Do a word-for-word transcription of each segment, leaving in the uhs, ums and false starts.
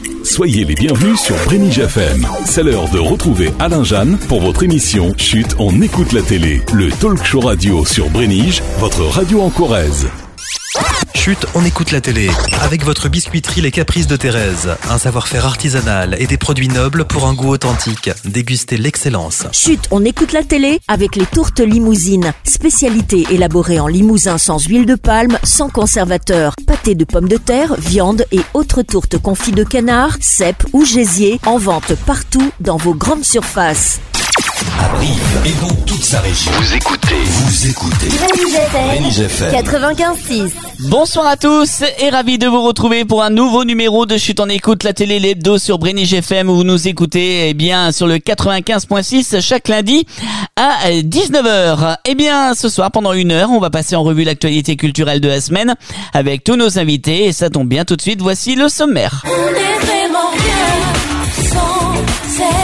Soyez les bienvenus sur Brénige F M. C'est l'heure de retrouver Alain Jeanne pour votre émission Chut, on écoute la télé. Le talk show radio sur Brénige, votre radio en Corrèze. Chut, on écoute la télé. Avec votre biscuiterie Les Caprices de Thérèse. Un savoir-faire artisanal et des produits nobles pour un goût authentique. Dégustez l'excellence. Chut, on écoute la télé avec les tourtes limousines. Spécialité élaborée en limousin sans huile de palme, sans conservateur. Pâté de pommes de terre, viande et autres tourtes confites de canard, cèpes ou gésier. En vente partout dans vos grandes surfaces. À Brive et dans toute sa région. Vous écoutez, vous écoutez Brénige F M quatre-vingt-quinze six. Bonsoir à tous et ravi de vous retrouver pour un nouveau numéro de Chut, on écoute la télé, l'hebdo sur Brénige F M où vous nous écoutez eh bien sur le quatre-vingt-quinze point six chaque lundi à dix-neuf heures. Eh bien ce soir pendant une heure on va passer en revue l'actualité culturelle de la semaine avec tous nos invités et ça tombe bien tout de suite, voici le sommaire. On est vraiment bien sans cesse.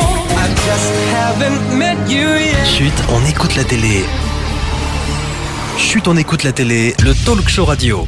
Chut, on écoute la télé. Chut, on écoute la télé, le talk show radio.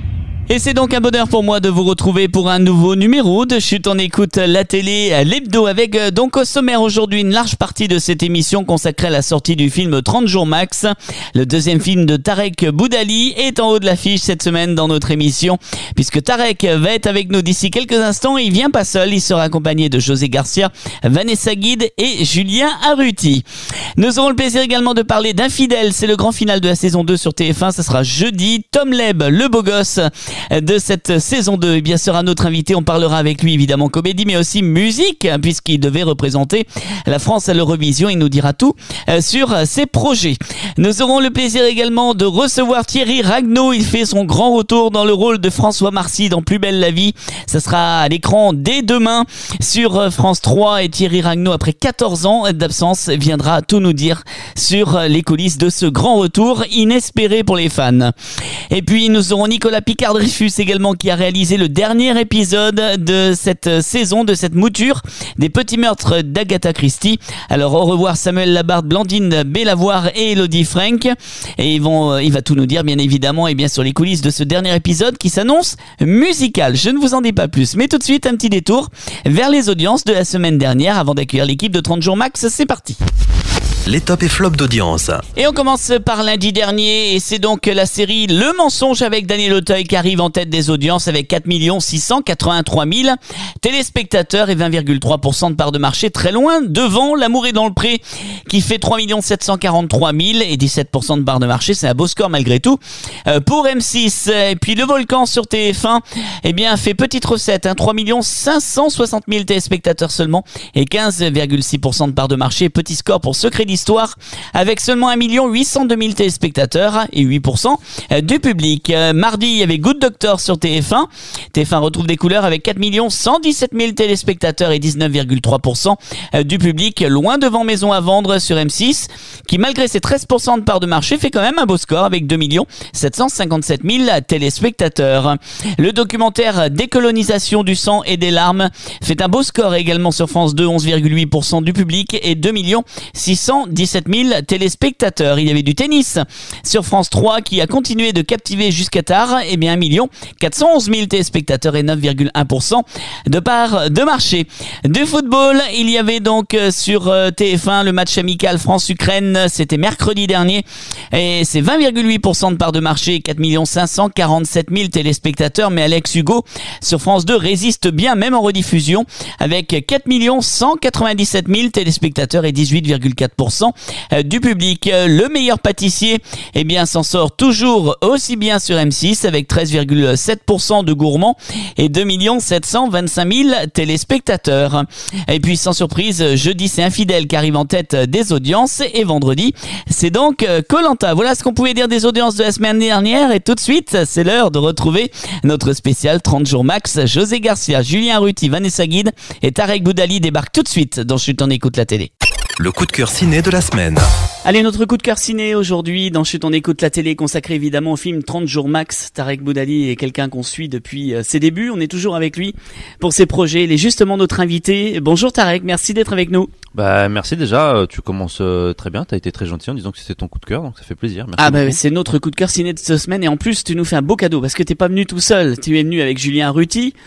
Et c'est donc un bonheur pour moi de vous retrouver pour un nouveau numéro de Chut, on écoute la télé, l'hebdo, avec donc au sommaire aujourd'hui une large partie de cette émission consacrée à la sortie du film trente jours max. Le deuxième film de Tarek Boudali est en haut de l'affiche cette semaine dans notre émission, puisque Tarek va être avec nous d'ici quelques instants. Il vient pas seul, il sera accompagné de José Garcia, Vanessa Guide et Julien Arruti. Nous aurons le plaisir également de parler d'Infidèles, c'est le grand final de la saison deux sur T F un, ça sera jeudi. Tom Leb, le beau gosse de cette saison deux, eh bien sera notre invité. On parlera avec lui évidemment comédie mais aussi musique, puisqu'il devait représenter la France à l'Eurovision. Il nous dira tout sur ses projets. Nous aurons le plaisir également de recevoir Thierry Ragnaud. Il fait son grand retour dans le rôle de François Marcy dans Plus belle la vie. Ça sera à l'écran dès demain sur France trois et Thierry Ragnaud, après quatorze ans d'absence, viendra tout nous dire sur les coulisses de ce grand retour inespéré pour les fans. Et puis nous aurons Nicolas Picard-Dreyfus également, qui a réalisé le dernier épisode de cette saison, de cette mouture des petits meurtres d'Agatha Christie. Alors au revoir Samuel Labarthe, Blandine Bellavoir et Elodie Frank, et ils vont, il va tout nous dire bien évidemment et bien sur les coulisses de ce dernier épisode qui s'annonce musical. Je ne vous en dis pas plus, mais tout de suite un petit détour vers les audiences de la semaine dernière avant d'accueillir l'équipe de trente jours max. C'est parti. Les tops et flops d'audience. Et on commence par lundi dernier, et c'est donc la série Le Mensonge avec Daniel Auteuil qui arrive en tête des audiences avec quatre millions six cent quatre-vingt-trois mille téléspectateurs et vingt virgule trois pour cent de part de marché, très loin devant L'amour est dans le pré qui fait trois millions sept cent quarante-trois mille et dix-sept pour cent de part de marché. C'est un beau score malgré tout euh, pour M six. Et puis Le Volcan sur T F un eh bien fait petite recette, hein, trois millions cinq cent soixante mille téléspectateurs seulement et quinze virgule six pour cent de part de marché. Petit score pour Secret d'Histoire avec seulement un million huit cent deux mille téléspectateurs et huit pour cent du public. Euh, mardi, il y avait Good Doctor sur T F un. T F un retrouve des couleurs avec quatre millions cent dix-sept mille téléspectateurs et dix-neuf virgule trois pour cent du public, loin devant Maison à vendre sur M six, qui malgré ses treize pour cent de part de marché fait quand même un beau score avec deux millions sept cent cinquante-sept mille téléspectateurs. Le documentaire Décolonisation du sang et des larmes fait un beau score également sur France deux, onze virgule huit pour cent du public et deux millions six cent dix-sept mille téléspectateurs. Il y avait du tennis sur France trois qui a continué de captiver jusqu'à tard, et bien un million quatre cent onze mille téléspectateurs et neuf virgule un pour cent de part de marché. Du football, il y avait donc sur T F un le match amical France-Ukraine, c'était mercredi dernier et c'est vingt virgule huit pour cent de part de marché, quatre millions cinq cent quarante-sept mille téléspectateurs, mais Alex Hugo sur France deux résiste bien même en rediffusion avec quatre millions cent quatre-vingt-dix-sept mille téléspectateurs et dix-huit virgule quatre pour cent du public. Le meilleur pâtissier eh bien s'en sort toujours aussi bien sur M six avec treize virgule sept pour cent de gourmands et deux millions sept cent vingt-cinq mille téléspectateurs. Et puis sans surprise, jeudi c'est Infidèles qui arrive en tête des audiences et vendredi c'est donc Koh-Lanta. Voilà ce qu'on pouvait dire des audiences de la semaine dernière, et tout de suite c'est l'heure de retrouver notre spécial trente jours max. José Garcia, Julien Arruti, Vanessa Guide et Tarek Boudali débarquent tout de suite dans Chut, on écoute la télé. Le coup de cœur ciné de la semaine. Allez, notre coup de cœur ciné aujourd'hui dans Chut, on écoute la télé, consacré évidemment au film trente jours max. Tarek Boudali est quelqu'un qu'on suit depuis euh, ses débuts. On est toujours avec lui pour ses projets. Il est justement notre invité. Bonjour Tarek, merci d'être avec nous. Bah merci déjà, tu commences euh, très bien, t'as été très gentil en disant que c'était ton coup de cœur, donc ça fait plaisir. Merci ah bah beaucoup. C'est notre coup de cœur ciné de cette semaine, et en plus tu nous fais un beau cadeau parce que t'es pas venu tout seul. Tu es venu avec Julien Arruti.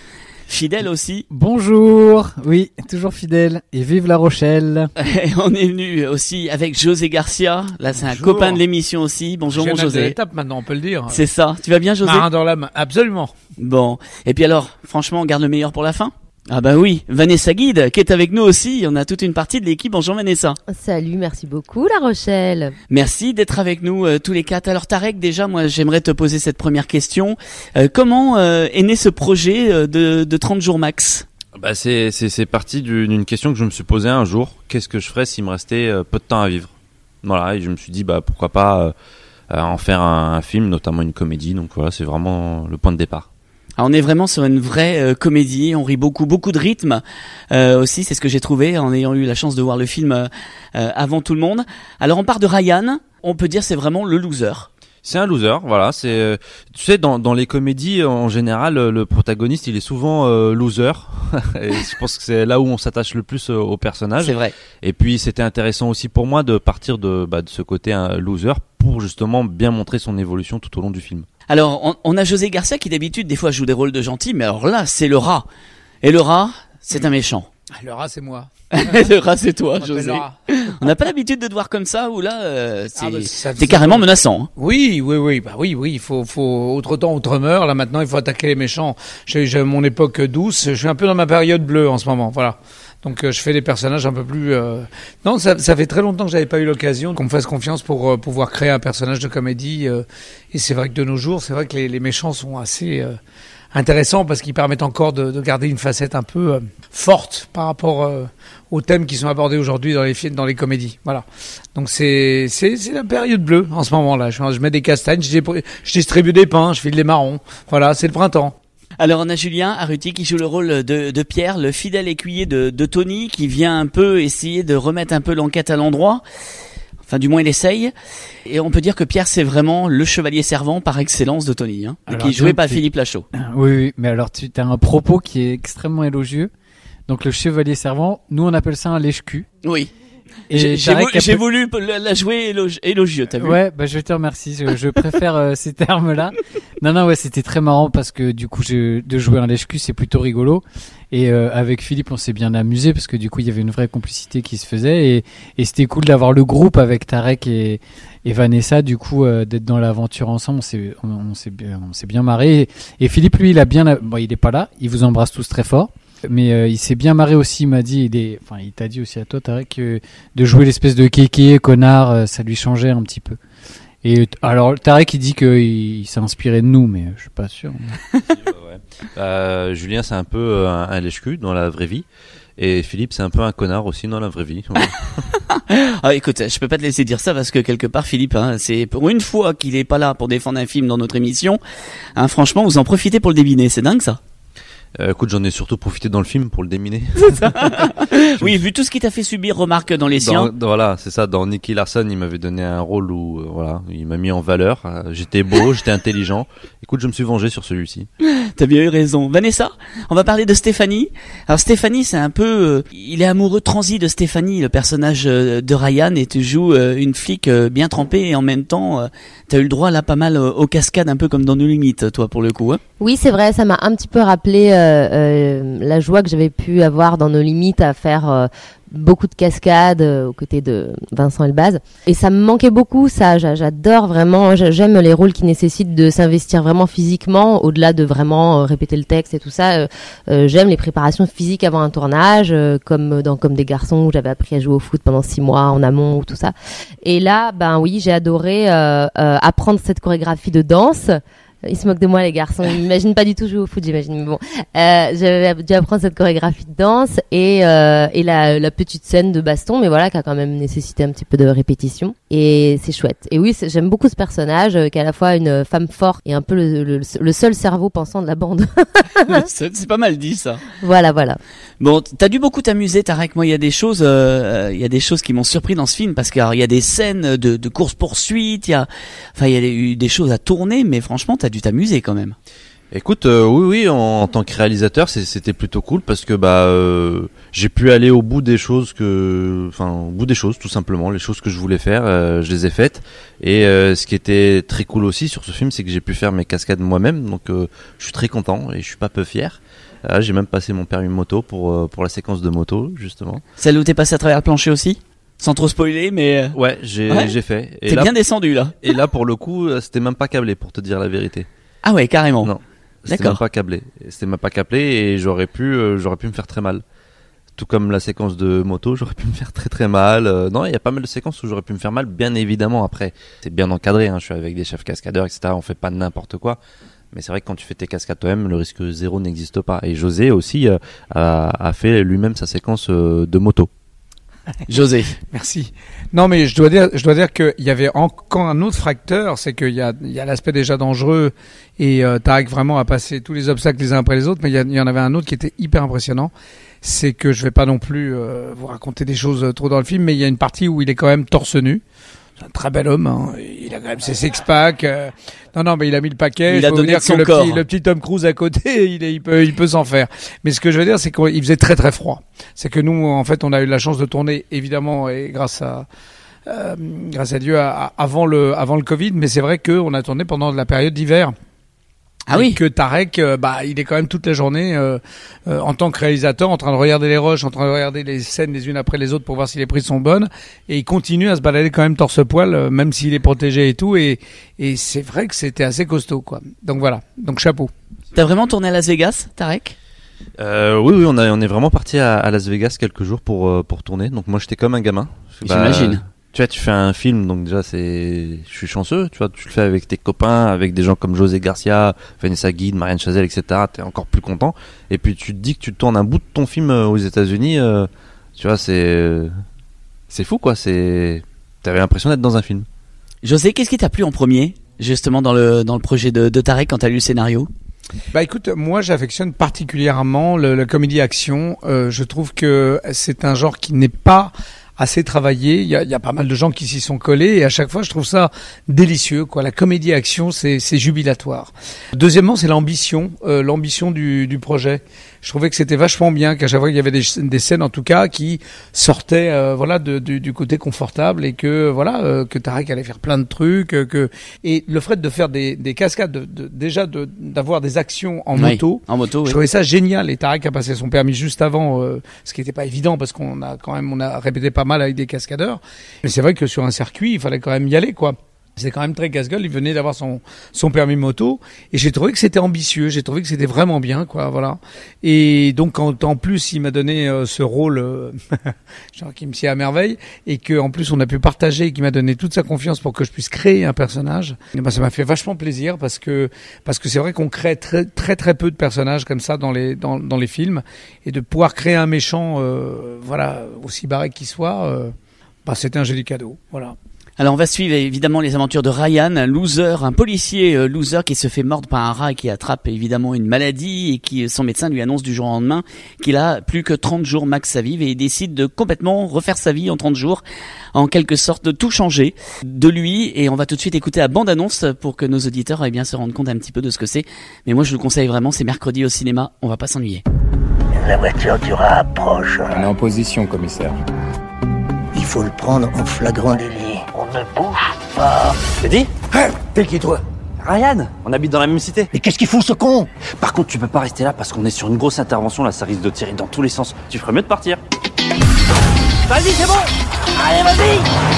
Fidèle aussi. Bonjour, oui, toujours fidèle. Et vive La Rochelle. Et on est venu aussi avec José Garcia. Là, c'est un Bonjour. copain de l'émission aussi. Bonjour mon Génial de José. l'étape maintenant, on peut le dire. C'est ça. Tu vas bien José? Marin dans l'âme, absolument. Bon. Et puis alors, franchement, on garde le meilleur pour la fin? Ah bah oui, Vanessa Guide qui est avec nous aussi, on a toute une partie de l'équipe. Bonjour Vanessa. Salut, merci beaucoup La Rochelle. Merci d'être avec nous euh, tous les quatre. Alors Tarek, déjà moi j'aimerais te poser cette première question. Euh, comment euh, est né ce projet euh, de, de trente jours max? Bah c'est c'est c'est parti d'une d'une question que je me suis posée un jour. Qu'est-ce que je ferais s'il me restait euh, peu de temps à vivre? Voilà, et je me suis dit bah pourquoi pas euh, euh, en faire un, un film, notamment une comédie. Donc voilà, c'est vraiment le point de départ. Alors on est vraiment sur une vraie euh, comédie, on rit beaucoup, beaucoup de rythme euh, aussi, c'est ce que j'ai trouvé en ayant eu la chance de voir le film euh, euh, avant tout le monde. Alors on part de Ryan, on peut dire c'est vraiment le loser. C'est un loser, voilà. C'est, euh, tu sais, dans dans les comédies en général, euh, le protagoniste il est souvent euh, loser. Et je pense que c'est là où on s'attache le plus euh, au personnage. C'est vrai. Et puis c'était intéressant aussi pour moi de partir de bah, de ce côté un loser pour justement bien montrer son évolution tout au long du film. Alors on, on a José Garcia qui d'habitude des fois joue des rôles de gentil, mais alors là c'est le rat. Et le rat, c'est un méchant. Le rat, c'est moi. Le rat c'est toi On José. le rat. On n'a pas l'habitude de te voir comme ça, ou là euh, c'est Ah bah, ça- t'es carrément menaçant. Hein. Oui, oui, oui, bah oui, oui, il faut, faut, autre temps, autre mœurs. Là, maintenant, il faut attaquer les méchants. J'ai, j'ai mon époque douce. Je suis un peu dans ma période bleue en ce moment. Voilà. Donc, euh, je fais des personnages un peu plus, euh... non, ça, ça fait très longtemps que j'avais pas eu l'occasion qu'on me fasse confiance pour euh, pouvoir créer un personnage de comédie. euh, Et c'est vrai que de nos jours, c'est vrai que les, les méchants sont assez, euh, intéressants parce qu'ils permettent encore de, de garder une facette un peu euh, forte par rapport euh, aux thèmes qui sont abordés aujourd'hui dans les films, dans les comédies. Voilà. Donc c'est c'est c'est la période bleue en ce moment-là. Je, je mets des castagnes, je, dé- je distribue des pains, je file des marrons. Voilà, c'est le printemps. Alors on a Julien Arruti qui joue le rôle de, de Pierre, le fidèle écuyer de, de Tony, qui vient un peu essayer de remettre un peu l'enquête à l'endroit. Enfin, du moins, il essaye. Et on peut dire que Pierre, c'est vraiment le chevalier servant par excellence de Tony, hein, Alors, qui est joué donc, par tu- Philippe Lachaud. Oui, oui, mais alors tu as un propos qui est extrêmement élogieux. Donc le chevalier servant, nous on appelle ça un lèche-cul. Oui. Et J'ai j'ai Tarek voulu, a j'ai peu- voulu la la jouer élogi- élogieux, t'as vu? Ouais, bah je te remercie. Je, je préfère euh, ces termes-là. Non, non, ouais, c'était très marrant parce que du coup, je, de jouer un lèche-cul, c'est plutôt rigolo. Et euh, avec Philippe, on s'est bien amusé parce que du coup, il y avait une vraie complicité qui se faisait et, et c'était cool d'avoir le groupe avec Tarek et, et Vanessa. Du coup, euh, d'être dans l'aventure ensemble, on s'est, on, on s'est bien, on s'est bien marré. Et, et Philippe, lui, il a bien, bon, il est pas là. Il vous embrasse tous très fort. Mais euh, il s'est bien marré aussi, il m'a dit, il est, enfin il t'a dit aussi à toi Tarek que de jouer l'espèce de kéké, connard, euh, ça lui changeait un petit peu. Et euh, alors Tarek il dit qu'il il s'est inspiré de nous, mais je suis pas sûr. Ouais. Euh, Julien c'est un peu euh, un, un lèche-cul dans la vraie vie et Philippe c'est un peu un connard aussi dans la vraie vie. Ah, écoute, je peux pas te laisser dire ça parce que quelque part, Philippe, hein, c'est pour une fois qu'il est pas là pour défendre un film dans notre émission. Hein, franchement, vous en profitez pour le débiner, c'est dingue ça. Euh, écoute, j'en ai surtout profité dans le film pour le déminer. Oui, vu tout ce qui t'a fait subir, remarque dans les Dans- siens. dans- voilà, c'est ça. Dans Nicky Larson, il m'avait donné un rôle où, euh, voilà, il m'a mis en valeur. Euh, j'étais beau, j'étais intelligent. Écoute, je me suis vengé sur celui-ci. T'as bien eu raison. Vanessa, on va parler de Stéphanie. Alors Stéphanie, c'est un peu, euh, il est amoureux transi de Stéphanie, le personnage euh, de Ryan, et tu joues euh, une flic euh, bien trempée et en même temps, euh, t'as eu le droit là pas mal euh, aux cascades, un peu comme dans nos limites, toi pour le coup. Hein. Oui, c'est vrai, ça m'a un petit peu rappelé euh, euh, la joie que j'avais pu avoir dans Nos Limites à faire euh, beaucoup de cascades euh, aux côtés de Vincent Elbaz. Et ça me manquait beaucoup, ça. J'a- J'adore vraiment, j'a- j'aime les rôles qui nécessitent de s'investir vraiment physiquement, au-delà de vraiment euh, répéter le texte et tout ça. Euh, euh, j'aime les préparations physiques avant un tournage, euh, comme dans Comme des garçons où j'avais appris à jouer au foot pendant six mois en amont ou tout ça. Et là, ben oui, j'ai adoré euh, euh, apprendre cette chorégraphie de danse. Ils se moquent de moi, les garçons. Ils n'imaginent pas du tout jouer au foot, j'imagine. Mais bon, euh, j'avais dû apprendre cette chorégraphie de danse et euh, et la, la petite scène de baston, mais voilà, qui a quand même nécessité un petit peu de répétition. Et c'est chouette. Et oui, c'est- j'aime beaucoup ce personnage, euh, qui est à la fois une femme forte et un peu le, le, le seul cerveau pensant de la bande. c'est c'est pas mal dit ça. Voilà, voilà. Bon, t'as dû beaucoup t'amuser, Tarek. Moi, il y a des choses, euh, il y a des choses qui m'ont surpris dans ce film parce qu'il y a des scènes de, de course poursuite, il y a, enfin, il y a eu des choses à tourner, mais franchement, t'as dû t'amuser quand même. Écoute, euh, oui, oui, en, en tant que réalisateur, c'est- c'était plutôt cool parce que bah euh, j'ai pu aller au bout des choses que, enfin, au bout des choses, tout simplement, les choses que je voulais faire, euh, je les ai faites. Et euh, ce qui était très cool aussi sur ce film, c'est que j'ai pu faire mes cascades moi-même, donc euh, je suis très content et je suis pas peu fier. Ah, j'ai même passé mon permis moto pour, euh, pour la séquence de moto, justement. Celle où t'es passé à travers le plancher aussi ? Sans trop spoiler, mais... Ouais, j'ai, ouais j'ai fait. Et t'es là, bien descendu, là. Et là, pour le coup, c'était même pas câblé, pour te dire la vérité. Ah ouais, carrément. Non, c'était D'accord. même pas câblé. C'était même pas câblé et j'aurais pu, euh, j'aurais pu me faire très mal. Tout comme la séquence de moto, j'aurais pu me faire très très mal. Euh, non, il y a pas mal de séquences où j'aurais pu me faire mal, bien évidemment. Après, c'est bien encadré, hein. Je suis avec des chefs cascadeurs, et cetera. On fait pas n'importe quoi. Mais c'est vrai que quand tu fais tes cascades toi-même, le risque zéro n'existe pas. Et José aussi euh, a, a fait lui-même sa séquence euh, de moto. José. Merci. Non, mais je dois dire, je dois dire qu'il y avait encore un autre facteur, c'est qu'il y a, il y a l'aspect déjà dangereux et euh, Tarek vraiment a passé tous les obstacles les uns après les autres, mais il y, a, il y en avait un autre qui était hyper impressionnant. C'est que je vais pas non plus euh, vous raconter des choses trop dans le film, mais il y a une partie où il est quand même torse nu. C'est un très bel homme, hein. Il a quand même ses six-packs. Euh... Non, non, mais il a mis le paquet. Il a faut donné dire de son que le corps. petit, le petit Tom Cruise à côté, il, est, il peut, il peut s'en faire. Mais ce que je veux dire, c'est qu'il faisait très très froid. C'est que nous, en fait, on a eu la chance de tourner, évidemment, et grâce à, euh, grâce à Dieu, à, à, avant le, avant le Covid. Mais c'est vrai qu'on a tourné pendant la période d'hiver. Ah oui. Et que Tarek, euh, bah, il est quand même toute la journée euh, euh, en tant que réalisateur, en train de regarder les rushs, en train de regarder les scènes les unes après les autres pour voir si les prises sont bonnes. Et il continue à se balader quand même torse-poil, euh, même s'il est protégé et tout. Et, et c'est vrai que c'était assez costaud, quoi. Donc voilà. Donc chapeau. T'as vraiment tourné à Las Vegas, Tarek ? Euh, oui, oui, on, a, on est vraiment parti à, à Las Vegas quelques jours pour, euh, pour tourner. Donc moi, j'étais comme un gamin. J'imagine. Bah, tu vois, tu fais un film, donc déjà, c'est, je suis chanceux. Tu vois, tu le fais avec tes copains, avec des gens comme José Garcia, Vanessa Guide, Marianne Chazelle, et cetera. T'es encore plus content. Et puis tu te dis que tu tournes un bout de ton film aux États-Unis. Euh, tu vois, c'est, c'est fou, quoi. C'est, t'avais l'impression d'être dans un film. José, qu'est-ce qui t'a plu en premier, justement dans le dans le projet de, de Tarek quand t'as lu le scénario ? Bah écoute, moi j'affectionne particulièrement le, le comédie action. Euh, je trouve que c'est un genre qui n'est pas assez travaillé. Il y a, il y a pas mal de gens qui s'y sont collés et à chaque fois je trouve ça délicieux, quoi. La comédie action, c'est, c'est jubilatoire. Deuxièmement, c'est l'ambition, euh, l'ambition du, du projet. Je trouvais que c'était vachement bien, qu'à chaque fois il y avait des, des scènes en tout cas qui sortaient, euh, voilà, de, du, du côté confortable et que voilà, euh, que Tarek allait faire plein de trucs, euh, que et le fait de faire des, des cascades, de, de, déjà de, d'avoir des actions en Oui, moto, en moto, je oui. trouvais ça génial. Et Tarek a passé son permis juste avant, euh, ce qui n'était pas évident parce qu'on a quand même, on a répété pas mal avec des cascadeurs. Mais c'est vrai que sur un circuit, il fallait quand même y aller, quoi. C'est quand même très casse-gueule. Il venait d'avoir son son permis moto et j'ai trouvé que c'était ambitieux. J'ai trouvé que c'était vraiment bien, quoi. Voilà. Et donc quand en plus il m'a donné euh, ce rôle, euh, genre qui me sied à merveille, et que en plus on a pu partager, et qu'il m'a donné toute sa confiance pour que je puisse créer un personnage. Et ben ça m'a fait vachement plaisir parce que parce que c'est vrai qu'on crée très très très peu de personnages comme ça dans les dans dans les films, et de pouvoir créer un méchant, euh, voilà, aussi barré qu'il soit, euh, bah c'était un joli cadeau. Voilà. Alors on va suivre évidemment les aventures de Ryan, un loser, un policier euh, loser qui se fait mordre par un rat et qui attrape évidemment une maladie et qui son médecin lui annonce du jour au lendemain qu'il a plus que trente jours max à vivre et il décide de complètement refaire sa vie en trente jours, en quelque sorte de tout changer de lui. Et on va tout de suite écouter la bande-annonce pour que nos auditeurs eh bien, se rendent compte un petit peu de ce que c'est. Mais moi je vous le conseille vraiment, c'est mercredi au cinéma, on va pas s'ennuyer. La voiture du rat approche. On est en position, commissaire. Il faut le prendre en flagrant délit. On ne bouge pas. T'as dit ? Hein ? T'es qui, toi ? Ryan, on habite dans la même cité. Mais qu'est-ce qu'il fout, ce con ? Par contre, tu peux pas rester là parce qu'on est sur une grosse intervention, là, ça risque de tirer dans tous les sens. Tu ferais mieux de partir. Vas-y, c'est bon ! Allez, vas-y !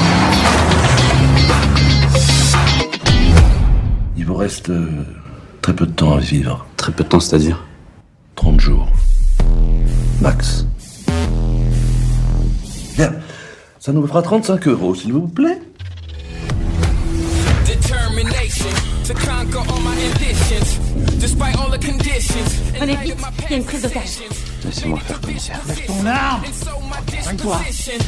Il vous reste euh, très peu de temps à vivre. Très peu de temps, c'est-à-dire ? trente jours. Max. Bien. Ça nous fera trente-cinq euros, s'il vous plaît. Allez, vite, il y a une prise d'otage. Laissez-moi faire, commissaire. Lève ton arme ! Soigne-toi !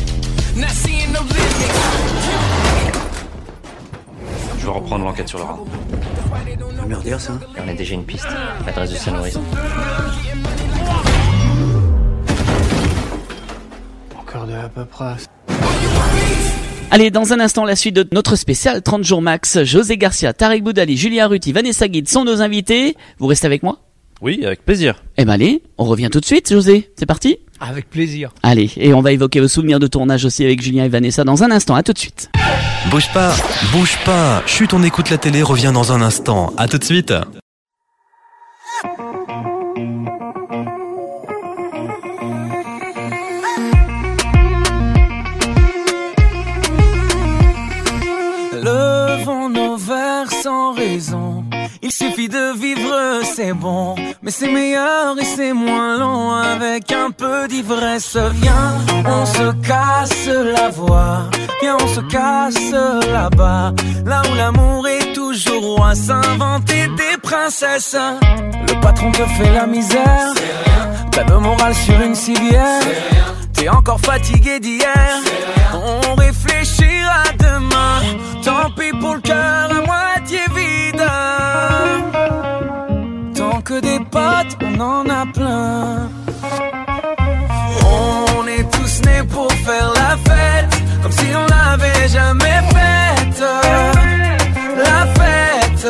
Je vais reprendre l'enquête sur le rat. Un meurtrier, ça ? On a déjà une piste. L'adresse de Saint-Horizon. Encore de la paperasse. Allez, dans un instant, la suite de notre spécial trente jours max. José Garcia, Tarek Boudali, Julien Ruti, Vanessa Guide sont nos invités. Vous restez avec moi ? Oui, avec plaisir. Eh ben allez, on revient tout de suite, José. C'est parti ? Avec plaisir. Allez, et on va évoquer vos souvenirs de tournage aussi avec Julien et Vanessa dans un instant. À tout de suite. Bouge pas, bouge pas. Chut, on écoute la télé, revient dans un instant. À tout de suite. Suffit de vivre, c'est bon, mais c'est meilleur et c'est moins long avec un peu d'ivresse. Viens, on se casse la voix, viens, on se casse là-bas, là où l'amour est toujours roi, s'inventer des princesses. Le patron te fait la misère, t'as le moral sur une civière, t'es encore fatigué d'hier, on réfléchira demain, tant pis pour le cœur à moitié vide. Tant que des potes, on en a plein. On est tous nés pour faire la fête, comme si on l'avait jamais faite. La fête.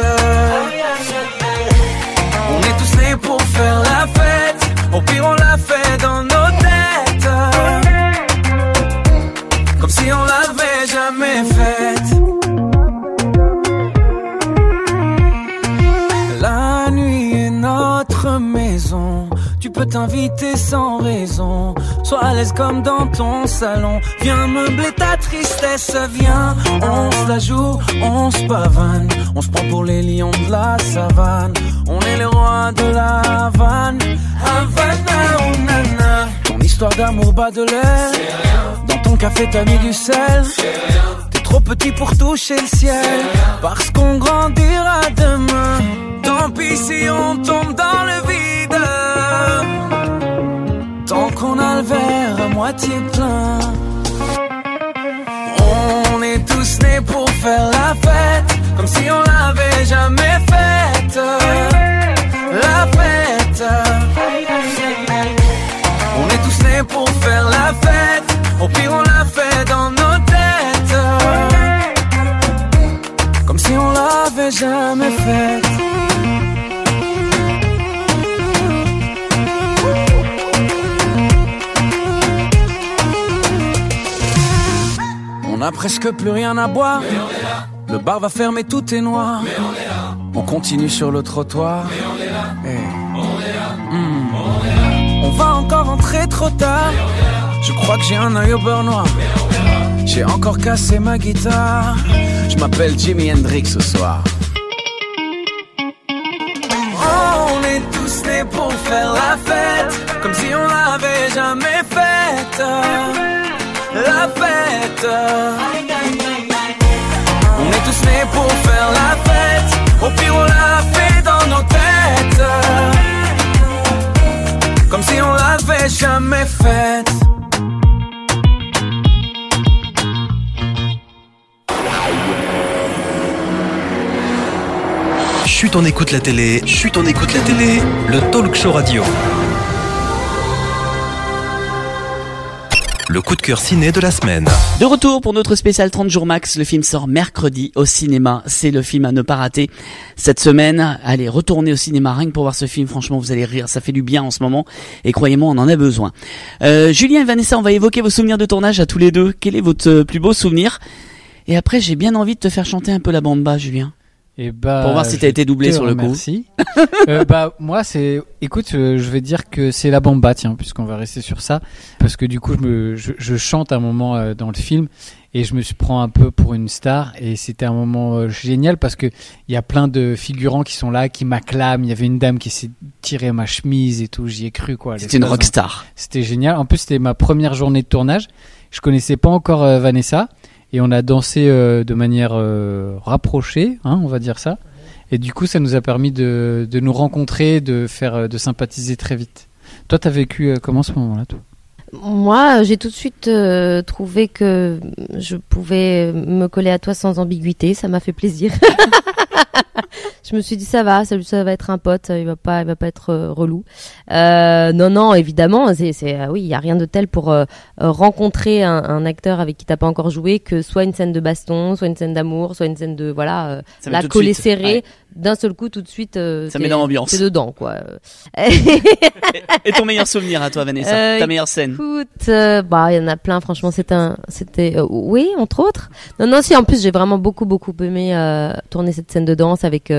On est tous nés pour faire la fête, au pire on l'a fait dans nos têtes, comme si on l'avait jamais faite. La nuit est notre maison, tu peux t'inviter sans raison, sois à l'aise comme dans ton salon, viens meubler ta tristesse, viens, on se la joue, on se pavane, on se prend pour les lions de la savane, on est les rois de la Havane, Havana, oh nana, ton histoire d'amour bat de l'air, dans ton café t'as mis du sel, t'es trop petit pour toucher le ciel, parce qu'on grandira demain, tant pis si on tombe dans le vide, tant qu'on a le verre à moitié plein. On est tous nés pour faire la fête, comme si on l'avait jamais faite. La fête. On est tous nés pour faire la fête, au pire on l'a fait dans nos têtes, comme si on l'avait jamais faite. On a presque plus rien à boire, le bar va fermer, tout est noir, on, on continue sur le trottoir, on, hey. mmh. on va encore entrer trop tard, je crois que j'ai un œil au beurre noir, j'ai encore cassé ma guitare, je m'appelle Jimi Hendrix ce soir. Oh, on est tous nés pour faire la fête, comme si on l'avait jamais faite. La fête. On est tous nés pour faire la fête, au pire on l'a fait dans nos têtes, comme si on l'avait jamais faite. Chut, on écoute la télé, chut, on écoute la télé, le talk show radio. Le coup de cœur ciné de la semaine. De retour pour notre spécial trente jours max. Le film sort mercredi au cinéma. C'est le film à ne pas rater cette semaine. Allez, retournez au cinéma rien que pour voir ce film. Franchement, vous allez rire. Ça fait du bien en ce moment. Et croyez-moi, on en a besoin. Euh, Julien et Vanessa, on va évoquer vos souvenirs de tournage à tous les deux. Quel est votre plus beau souvenir? Et après, j'ai bien envie de te faire chanter un peu la bamba, Julien. Et bah, pour voir si t'as été doublé sur le coup. Merci. euh, bah moi c'est, écoute, euh, je vais dire que c'est la bamba, tiens, puisqu'on va rester sur ça, parce que du coup je me, je, je chante un moment euh, dans le film et je me suis prends un peu pour une star et c'était un moment euh, génial parce que il y a plein de figurants qui sont là, qui m'acclament. Il y avait une dame qui s'est tirée ma chemise et tout, j'y ai cru quoi. C'était une rockstar. C'était génial. En plus c'était ma première journée de tournage. Je connaissais pas encore euh, Vanessa. Et on a dansé euh, de manière euh, rapprochée, hein, on va dire ça. Et du coup, ça nous a permis de, de nous rencontrer, de faire, de sympathiser très vite. Toi, t'as vécu euh, comment ce moment-là, toi ? Moi, j'ai tout de suite euh, trouvé que je pouvais me coller à toi sans ambiguïté. Ça m'a fait plaisir. Je me suis dit ça va, ça, ça va être un pote, il va pas, il va pas être euh, relou. Euh, non, non, évidemment, c'est, c'est euh, oui, il y a rien de tel pour euh, rencontrer un, un acteur avec qui t'as pas encore joué que soit une scène de baston, soit une scène d'amour, soit une scène de voilà, euh, la collée serrée. Ouais. D'un seul coup, tout de suite, euh, ça met dans l'ambiance. C'est dedans, quoi. et, et ton meilleur souvenir à toi, Vanessa, euh, ta meilleure scène? Écoute, euh, bah, il y en a plein. Franchement, c'était, un, c'était, euh, oui, entre autres. Non, non, si. En plus, j'ai vraiment beaucoup, beaucoup aimé euh, tourner cette scène de danse avec euh,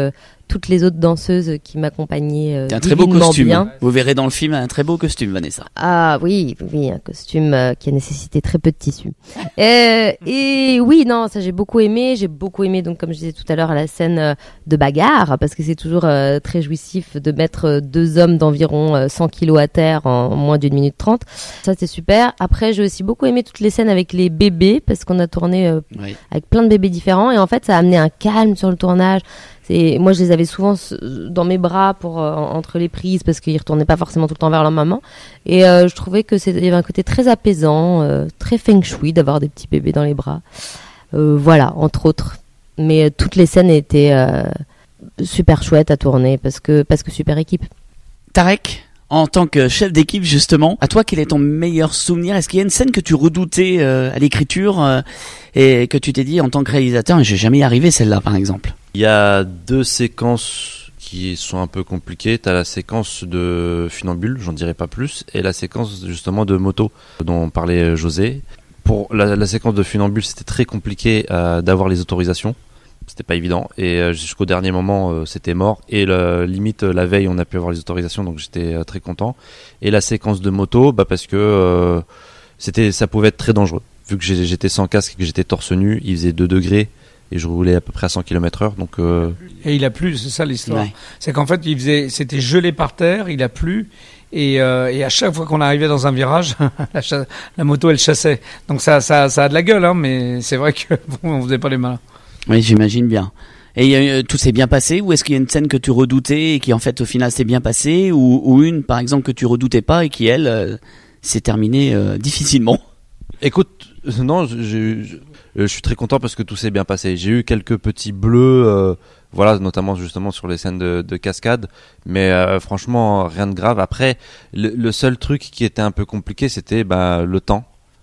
toutes les autres danseuses qui m'accompagnaient euh, T'as un très beau divinement costume. bien. Vous verrez dans le film un très beau costume, Vanessa. Ah oui, oui, un costume euh, qui a nécessité très peu de tissu. Euh, et oui, non, ça j'ai beaucoup aimé. J'ai beaucoup aimé, donc comme je disais tout à l'heure, la scène euh, de bagarre, parce que c'est toujours euh, très jouissif de mettre euh, deux hommes d'environ euh, cent kilos à terre en moins d'une minute trente. Ça c'est super. Après, j'ai aussi beaucoup aimé toutes les scènes avec les bébés, parce qu'on a tourné euh, Oui. avec plein de bébés différents, et en fait, ça a amené un calme sur le tournage. C'est, moi, je les avais souvent dans mes bras pour euh, entre les prises parce qu'ils retournaient pas forcément tout le temps vers leur maman. Et euh, je trouvais que c'était, il y avait un côté très apaisant, euh, très feng shui d'avoir des petits bébés dans les bras. Euh, voilà, entre autres. Mais euh, toutes les scènes étaient euh, super chouettes à tourner parce que parce que super équipe. Tarek, en tant que chef d'équipe justement, à toi quel est ton meilleur souvenir? Est-ce qu'il y a une scène que tu redoutais euh, à l'écriture euh, et que tu t'es dit en tant que réalisateur, je vais jamais y arriver celle-là par exemple? Il y a deux séquences qui sont un peu compliquées. T'as la séquence de funambule, j'en dirai pas plus, et la séquence justement de moto dont parlait José. Pour la, la séquence de funambule, c'était très compliqué euh, d'avoir les autorisations. C'était pas évident, et euh, jusqu'au dernier moment, euh, c'était mort. Et le, limite la veille, on a pu avoir les autorisations, donc j'étais euh, très content. Et la séquence de moto, bah parce que euh, c'était, ça pouvait être très dangereux. Vu que j'étais sans casque et que j'étais torse nu, il faisait deux degrés. Et je roulais à peu près à cent kilomètres heure, donc. Euh... Et il a plu, c'est ça l'histoire. Ouais. C'est qu'en fait, il faisait, c'était gelé par terre, il a plu, et, euh, et à chaque fois qu'on arrivait dans un virage, la, cha- la moto elle chassait. Donc ça, ça, ça a de la gueule, hein, mais c'est vrai que bon, on faisait pas les malins. Oui, j'imagine bien. Et euh, tout s'est bien passé, ou est-ce qu'il y a une scène que tu redoutais et qui en fait au final s'est bien passée, ou, ou une par exemple que tu redoutais pas et qui elle euh, s'est terminée euh, difficilement? Écoute, non, j'ai eu. Je suis très content parce que tout s'est bien passé. J'ai eu quelques petits bleus, euh, voilà, notamment justement sur les scènes de, de cascade, mais euh, franchement rien de grave. Après, le, le seul truc qui était un peu compliqué, c'était bah, le temps,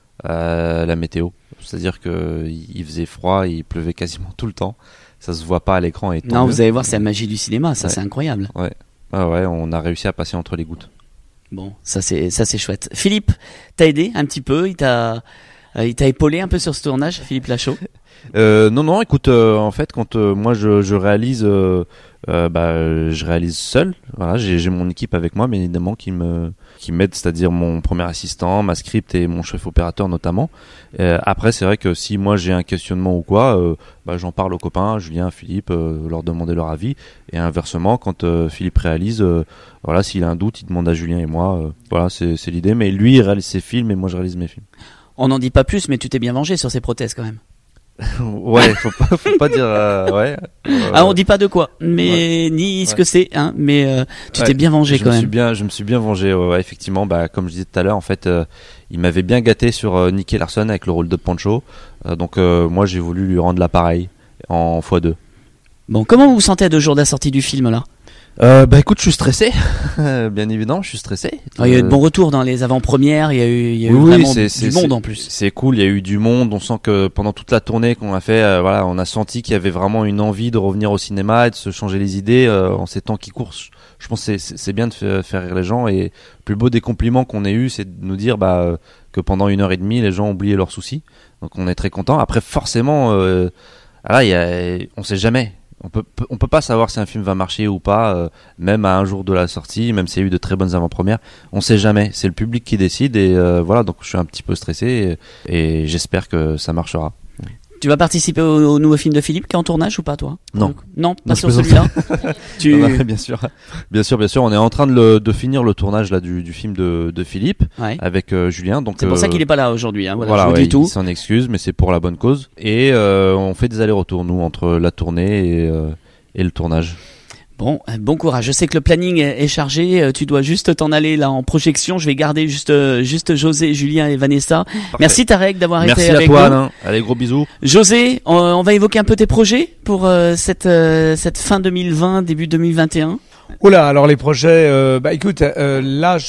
euh, la météo. C'est-à-dire que il faisait froid, il pleuvait quasiment tout le temps. Ça se voit pas à l'écran. Et non, vous allez voir, c'est la magie du cinéma, ça, ouais. C'est incroyable. Ouais, ah ouais, on a réussi à passer entre les gouttes. Bon, ça c'est ça c'est chouette. Philippe, t'as aidé un petit peu, il t'a Euh, il t'a épaulé un peu sur ce tournage, Philippe Lachaud? euh, Non, non, écoute, euh, en fait, quand euh, moi je, je réalise, euh, euh, bah, je réalise seul. Voilà, j'ai, j'ai mon équipe avec moi, bien évidemment, qui me, qui m'aide, c'est-à-dire mon premier assistant, ma script et mon chef opérateur notamment. Euh, après, c'est vrai que si moi j'ai un questionnement ou quoi, euh, bah, j'en parle aux copains, Julien, Philippe, euh, leur demander leur avis. Et inversement, quand euh, Philippe réalise, euh, voilà, s'il a un doute, il demande à Julien et moi. Euh, voilà, c'est, c'est l'idée. Mais lui, il réalise ses films et moi, je réalise mes films. On n'en dit pas plus, mais tu t'es bien vengé sur ces prothèses quand même. Ouais, faut pas, faut pas dire. Euh, ouais. Euh, ah, on dit pas de quoi, mais ouais. ni ce ouais. que c'est, hein. Mais euh, tu ouais. t'es bien vengé je quand me même. Suis bien, je me suis bien vengé. Ouais, ouais, effectivement, bah comme je disais tout à l'heure, en fait, euh, il m'avait bien gâté sur euh, Nicky Larson avec le rôle de Pancho. Euh, donc euh, moi, j'ai voulu lui rendre l'appareil en fois deux. Bon, comment vous vous sentez à deux jours de la sortie du film là? Euh, bah écoute, je suis stressé, bien évidemment, je suis stressé. Ah, il y a eu de bons retours dans les avant-premières, il y a eu, il y a oui, eu vraiment c'est, du c'est, monde c'est, en plus. C'est cool, il y a eu du monde, on sent que pendant toute la tournée qu'on a fait, euh, voilà, on a senti qu'il y avait vraiment une envie de revenir au cinéma et de se changer les idées euh, en ces temps qui courent. Je pense que c'est, c'est bien de faire rire les gens, et le plus beau des compliments qu'on ait eu, c'est de nous dire bah, que pendant une heure et demie, les gens ont oublié leurs soucis. Donc on est très content. Après, forcément, euh, voilà, il y a, on sait jamais. On peut, on peut pas savoir si un film va marcher ou pas, euh, même à un jour de la sortie, même s'il y a eu de très bonnes avant-premières. On sait jamais. C'est le public qui décide, et euh, voilà. Donc je suis un petit peu stressé, et, et j'espère que ça marchera. Tu vas participer au, au nouveau film de Philippe qui est en tournage ou pas, toi? Non. Non, pas non, sur celui-là. tu... non, non, bien sûr, bien sûr, bien sûr. On est en train de, le, de finir le tournage là du, du film de, de Philippe ouais. avec euh, Julien. Donc c'est pour euh, ça qu'il est pas là aujourd'hui. Hein, voilà, voilà, je vous ouais, dis tout. Il s'en excuse, mais c'est pour la bonne cause. Et euh, on fait des allers-retours nous entre la tournée et, euh, et le tournage. Bon, bon courage. Je sais que le planning est chargé. Tu dois juste t'en aller là en projection. Je vais garder juste, juste José, Julien et Vanessa. Parfait. Merci Tarek d'avoir Merci été avec nous. nous. Merci à toi, Alain. Allez, gros bisous. José, on, on va évoquer un peu tes projets pour euh, cette, euh, cette fin deux mille vingt, début deux mille vingt et un. Oula, alors les projets, euh, bah écoute, euh, là je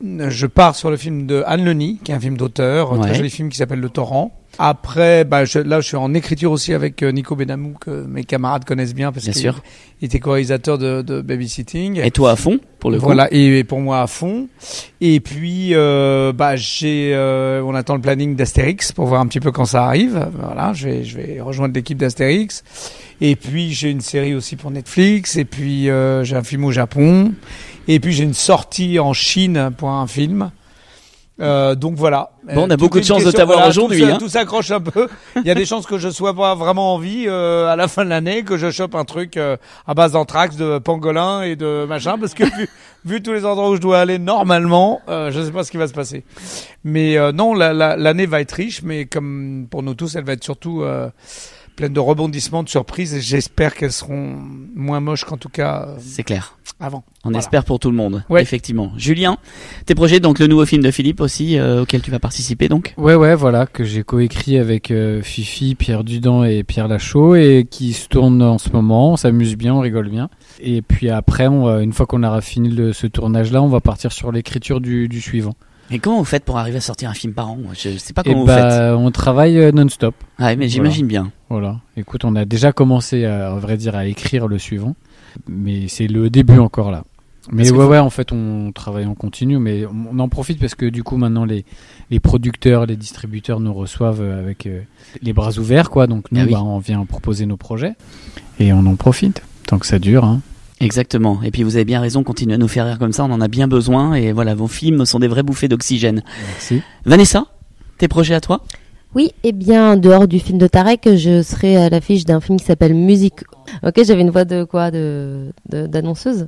je pars sur le film de Anne Lenny, qui est un film d'auteur, un Ouais. très joli film qui s'appelle Le Torrent. Après, bah, je, là, je suis en écriture aussi avec euh, Nico Benamou, que mes camarades connaissent bien, parce Bien qu'il sûr. il était co-réalisateur de, de Babysitting. Et toi à fond, pour le coup. Voilà, et, et pour moi à fond. Et puis, euh, bah, j'ai, euh, on attend le planning d'Astérix pour voir un petit peu quand ça arrive. Voilà, je vais, je vais rejoindre l'équipe d'Astérix. Et puis, j'ai une série aussi pour Netflix. Et puis, euh, j'ai un film au Japon. Et puis, j'ai une sortie en Chine pour un film. Euh, donc voilà. Bon, on a Euh, beaucoup de toute chance une de question, t'avoir voilà, aujourd'hui, Tout, ça- hein. tout s'accroche un peu. Il y a des chances que je sois pas vraiment en vie euh, à la fin de l'année, que je chope un truc euh, à base d'anthrax, de pangolin et de machin, parce que vu, vu tous les endroits où je dois aller normalement, euh, je sais pas ce qui va se passer. Mais euh, non, la, la, l'année va être riche, mais comme pour nous tous, elle va être surtout euh, pleine de rebondissements, de surprises, et j'espère qu'elles seront moins moches qu'en tout cas euh, C'est clair. avant. On Voilà. espère pour tout le monde, Ouais. effectivement. Julien, tes projets, donc le nouveau film de Philippe aussi, euh, auquel tu vas participer donc. Ouais, ouais, voilà, que j'ai coécrit avec euh, Fifi, Pierre Dudon et Pierre Lachaud, et qui se tourne en ce moment. On s'amuse bien, on rigole bien. Et puis après, on va- une fois qu'on aura fini le- ce tournage-là, on va partir sur l'écriture du, du suivant. Et comment vous faites pour arriver à sortir un film par an? Moi, je sais pas Et comment vous bah, faites. on travaille euh, non-stop. Ouais, mais j'imagine bien. Voilà. Écoute, on a déjà commencé, à, à vrai dire, à écrire le suivant, mais c'est le début encore là. Mais Parce que ouais, faut- ouais, en fait, on travaille en continu, mais on en profite parce que du coup, maintenant, les, les producteurs, les distributeurs nous reçoivent avec euh, les bras ouverts, quoi. Donc nous, Ah oui. bah, on vient proposer nos projets et on en profite tant que ça dure. Hein. Exactement. Et puis vous avez bien raison, continuez à nous faire rire comme ça, on en a bien besoin. Et voilà, vos films sont des vraies bouffées d'oxygène. Merci. Vanessa, tes projets à toi? Oui, eh bien, en dehors du film de Tarek, je serai à l'affiche d'un film qui s'appelle Musique. Ok, j'avais une voix de quoi, de, de d'annonceuse.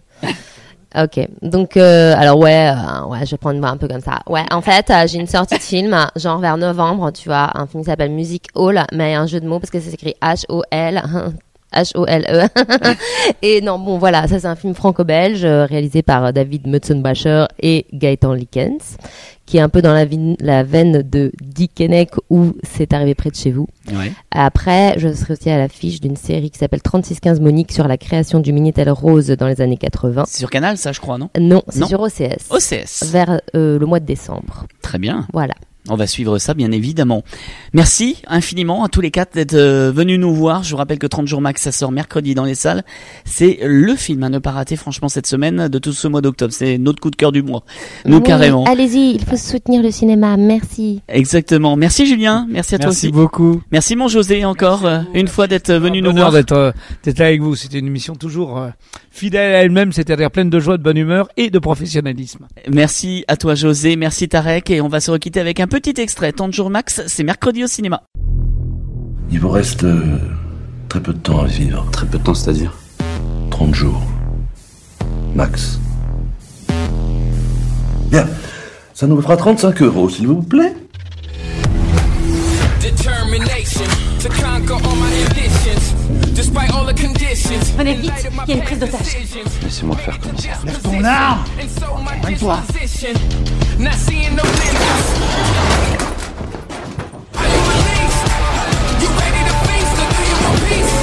Ok, donc euh, alors ouais, euh, ouais, je vais prendre une voix un peu comme ça. Ouais, en fait, euh, j'ai une sortie de film, genre vers novembre, tu vois, un film qui s'appelle Music Hall, mais un jeu de mots parce que ça s'écrit H O L. H O L E. Et non, bon, voilà, ça c'est un film franco-belge euh, réalisé par euh, David Mutzenbacher et Gaëtan Likens, qui est un peu dans la, vi- la veine de Dickeneck où c'est arrivé près de chez vous. Ouais. Après, je serai aussi à l'affiche d'une série qui s'appelle trente-six quinze Monique sur la création du Minitel Rose dans les années quatre-vingts. C'est sur Canal, ça, je crois, non? Non, c'est Non. sur O C S. O C S. Vers euh, le mois de décembre. Très bien. Voilà. On va suivre ça, bien évidemment. Merci infiniment à tous les quatre d'être euh, venus nous voir. Je vous rappelle que trente jours max, ça sort mercredi dans les salles. C'est le film à ne pas rater, franchement, cette semaine de tout ce mois d'octobre. C'est notre coup de cœur du mois. Nous, Oui, carrément. Allez-y, il faut soutenir le cinéma. Merci. Exactement. Merci Julien. Merci à toi Merci aussi. beaucoup. Merci mon José encore euh, une fois d'être venu nous Bonheur voir. d'être euh, d'être là avec vous. C'était une émission toujours euh, fidèle à elle-même, c'est-à-dire pleine de joie, de bonne humeur et de professionnalisme. Merci à toi José, merci Tarek, et on va se requitter avec un petit extrait. trente jours max, c'est mercredi au cinéma. Il vous reste euh, très peu de temps à vivre. Très peu de temps, c'est-à-dire trente jours. Max. Bien. Ça nous fera trente-cinq euros, s'il vous plaît. Determination to conquer all my ambitions. Despite all the conditions. Venez vite, il y a une prise d'otage. Laissez-moi faire, commissaire. Lève ton arme. Toi. Not seeing no limits. Are you released? You ready to feast or do you want peace?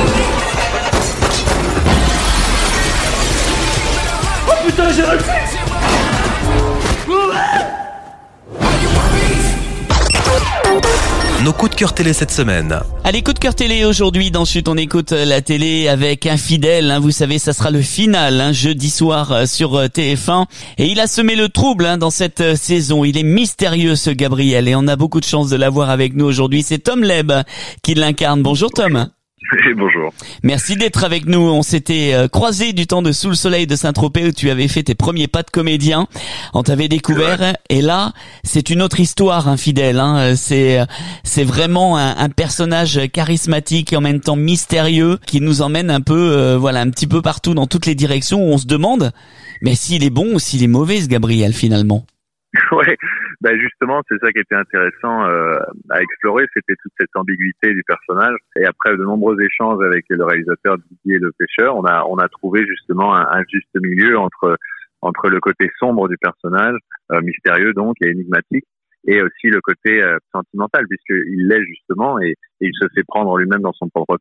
Oh putain, j'ai réussi! Nos coups de cœur télé cette semaine. Allez, coup de cœur télé aujourd'hui dans Chut, on écoute la télé avec Infidèle, hein, vous savez, ça sera le final, hein, jeudi soir euh, sur euh, T F un, et il a semé le trouble hein, dans cette euh, saison. Il est mystérieux ce Gabriel, et on a beaucoup de chance de l'avoir avec nous aujourd'hui. C'est Tom Leb qui l'incarne. Bonjour Tom. Et bonjour. Merci d'être avec nous. On s'était euh, croisés du temps de Sous le soleil de Saint-Tropez où tu avais fait tes premiers pas de comédien. On t'avait découvert et là, c'est une autre histoire, Infidèle. Hein. C'est c'est vraiment un, un personnage charismatique et en même temps mystérieux qui nous emmène un peu, euh, voilà, un petit peu partout dans toutes les directions où on se demande, mais s'il est bon ou s'il est mauvais, ce Gabriel finalement. Ouais, bah justement, c'est ça qui était intéressant euh, à explorer, c'était toute cette ambiguïté du personnage. Et après de nombreux échanges avec le réalisateur Didier Le Pêcheur, on a on a trouvé justement un, un juste milieu entre entre le côté sombre du personnage, euh, mystérieux donc et énigmatique, et aussi le côté euh, sentimental, puisqu'il l'est justement et, et il se fait prendre lui-même dans son propre piège.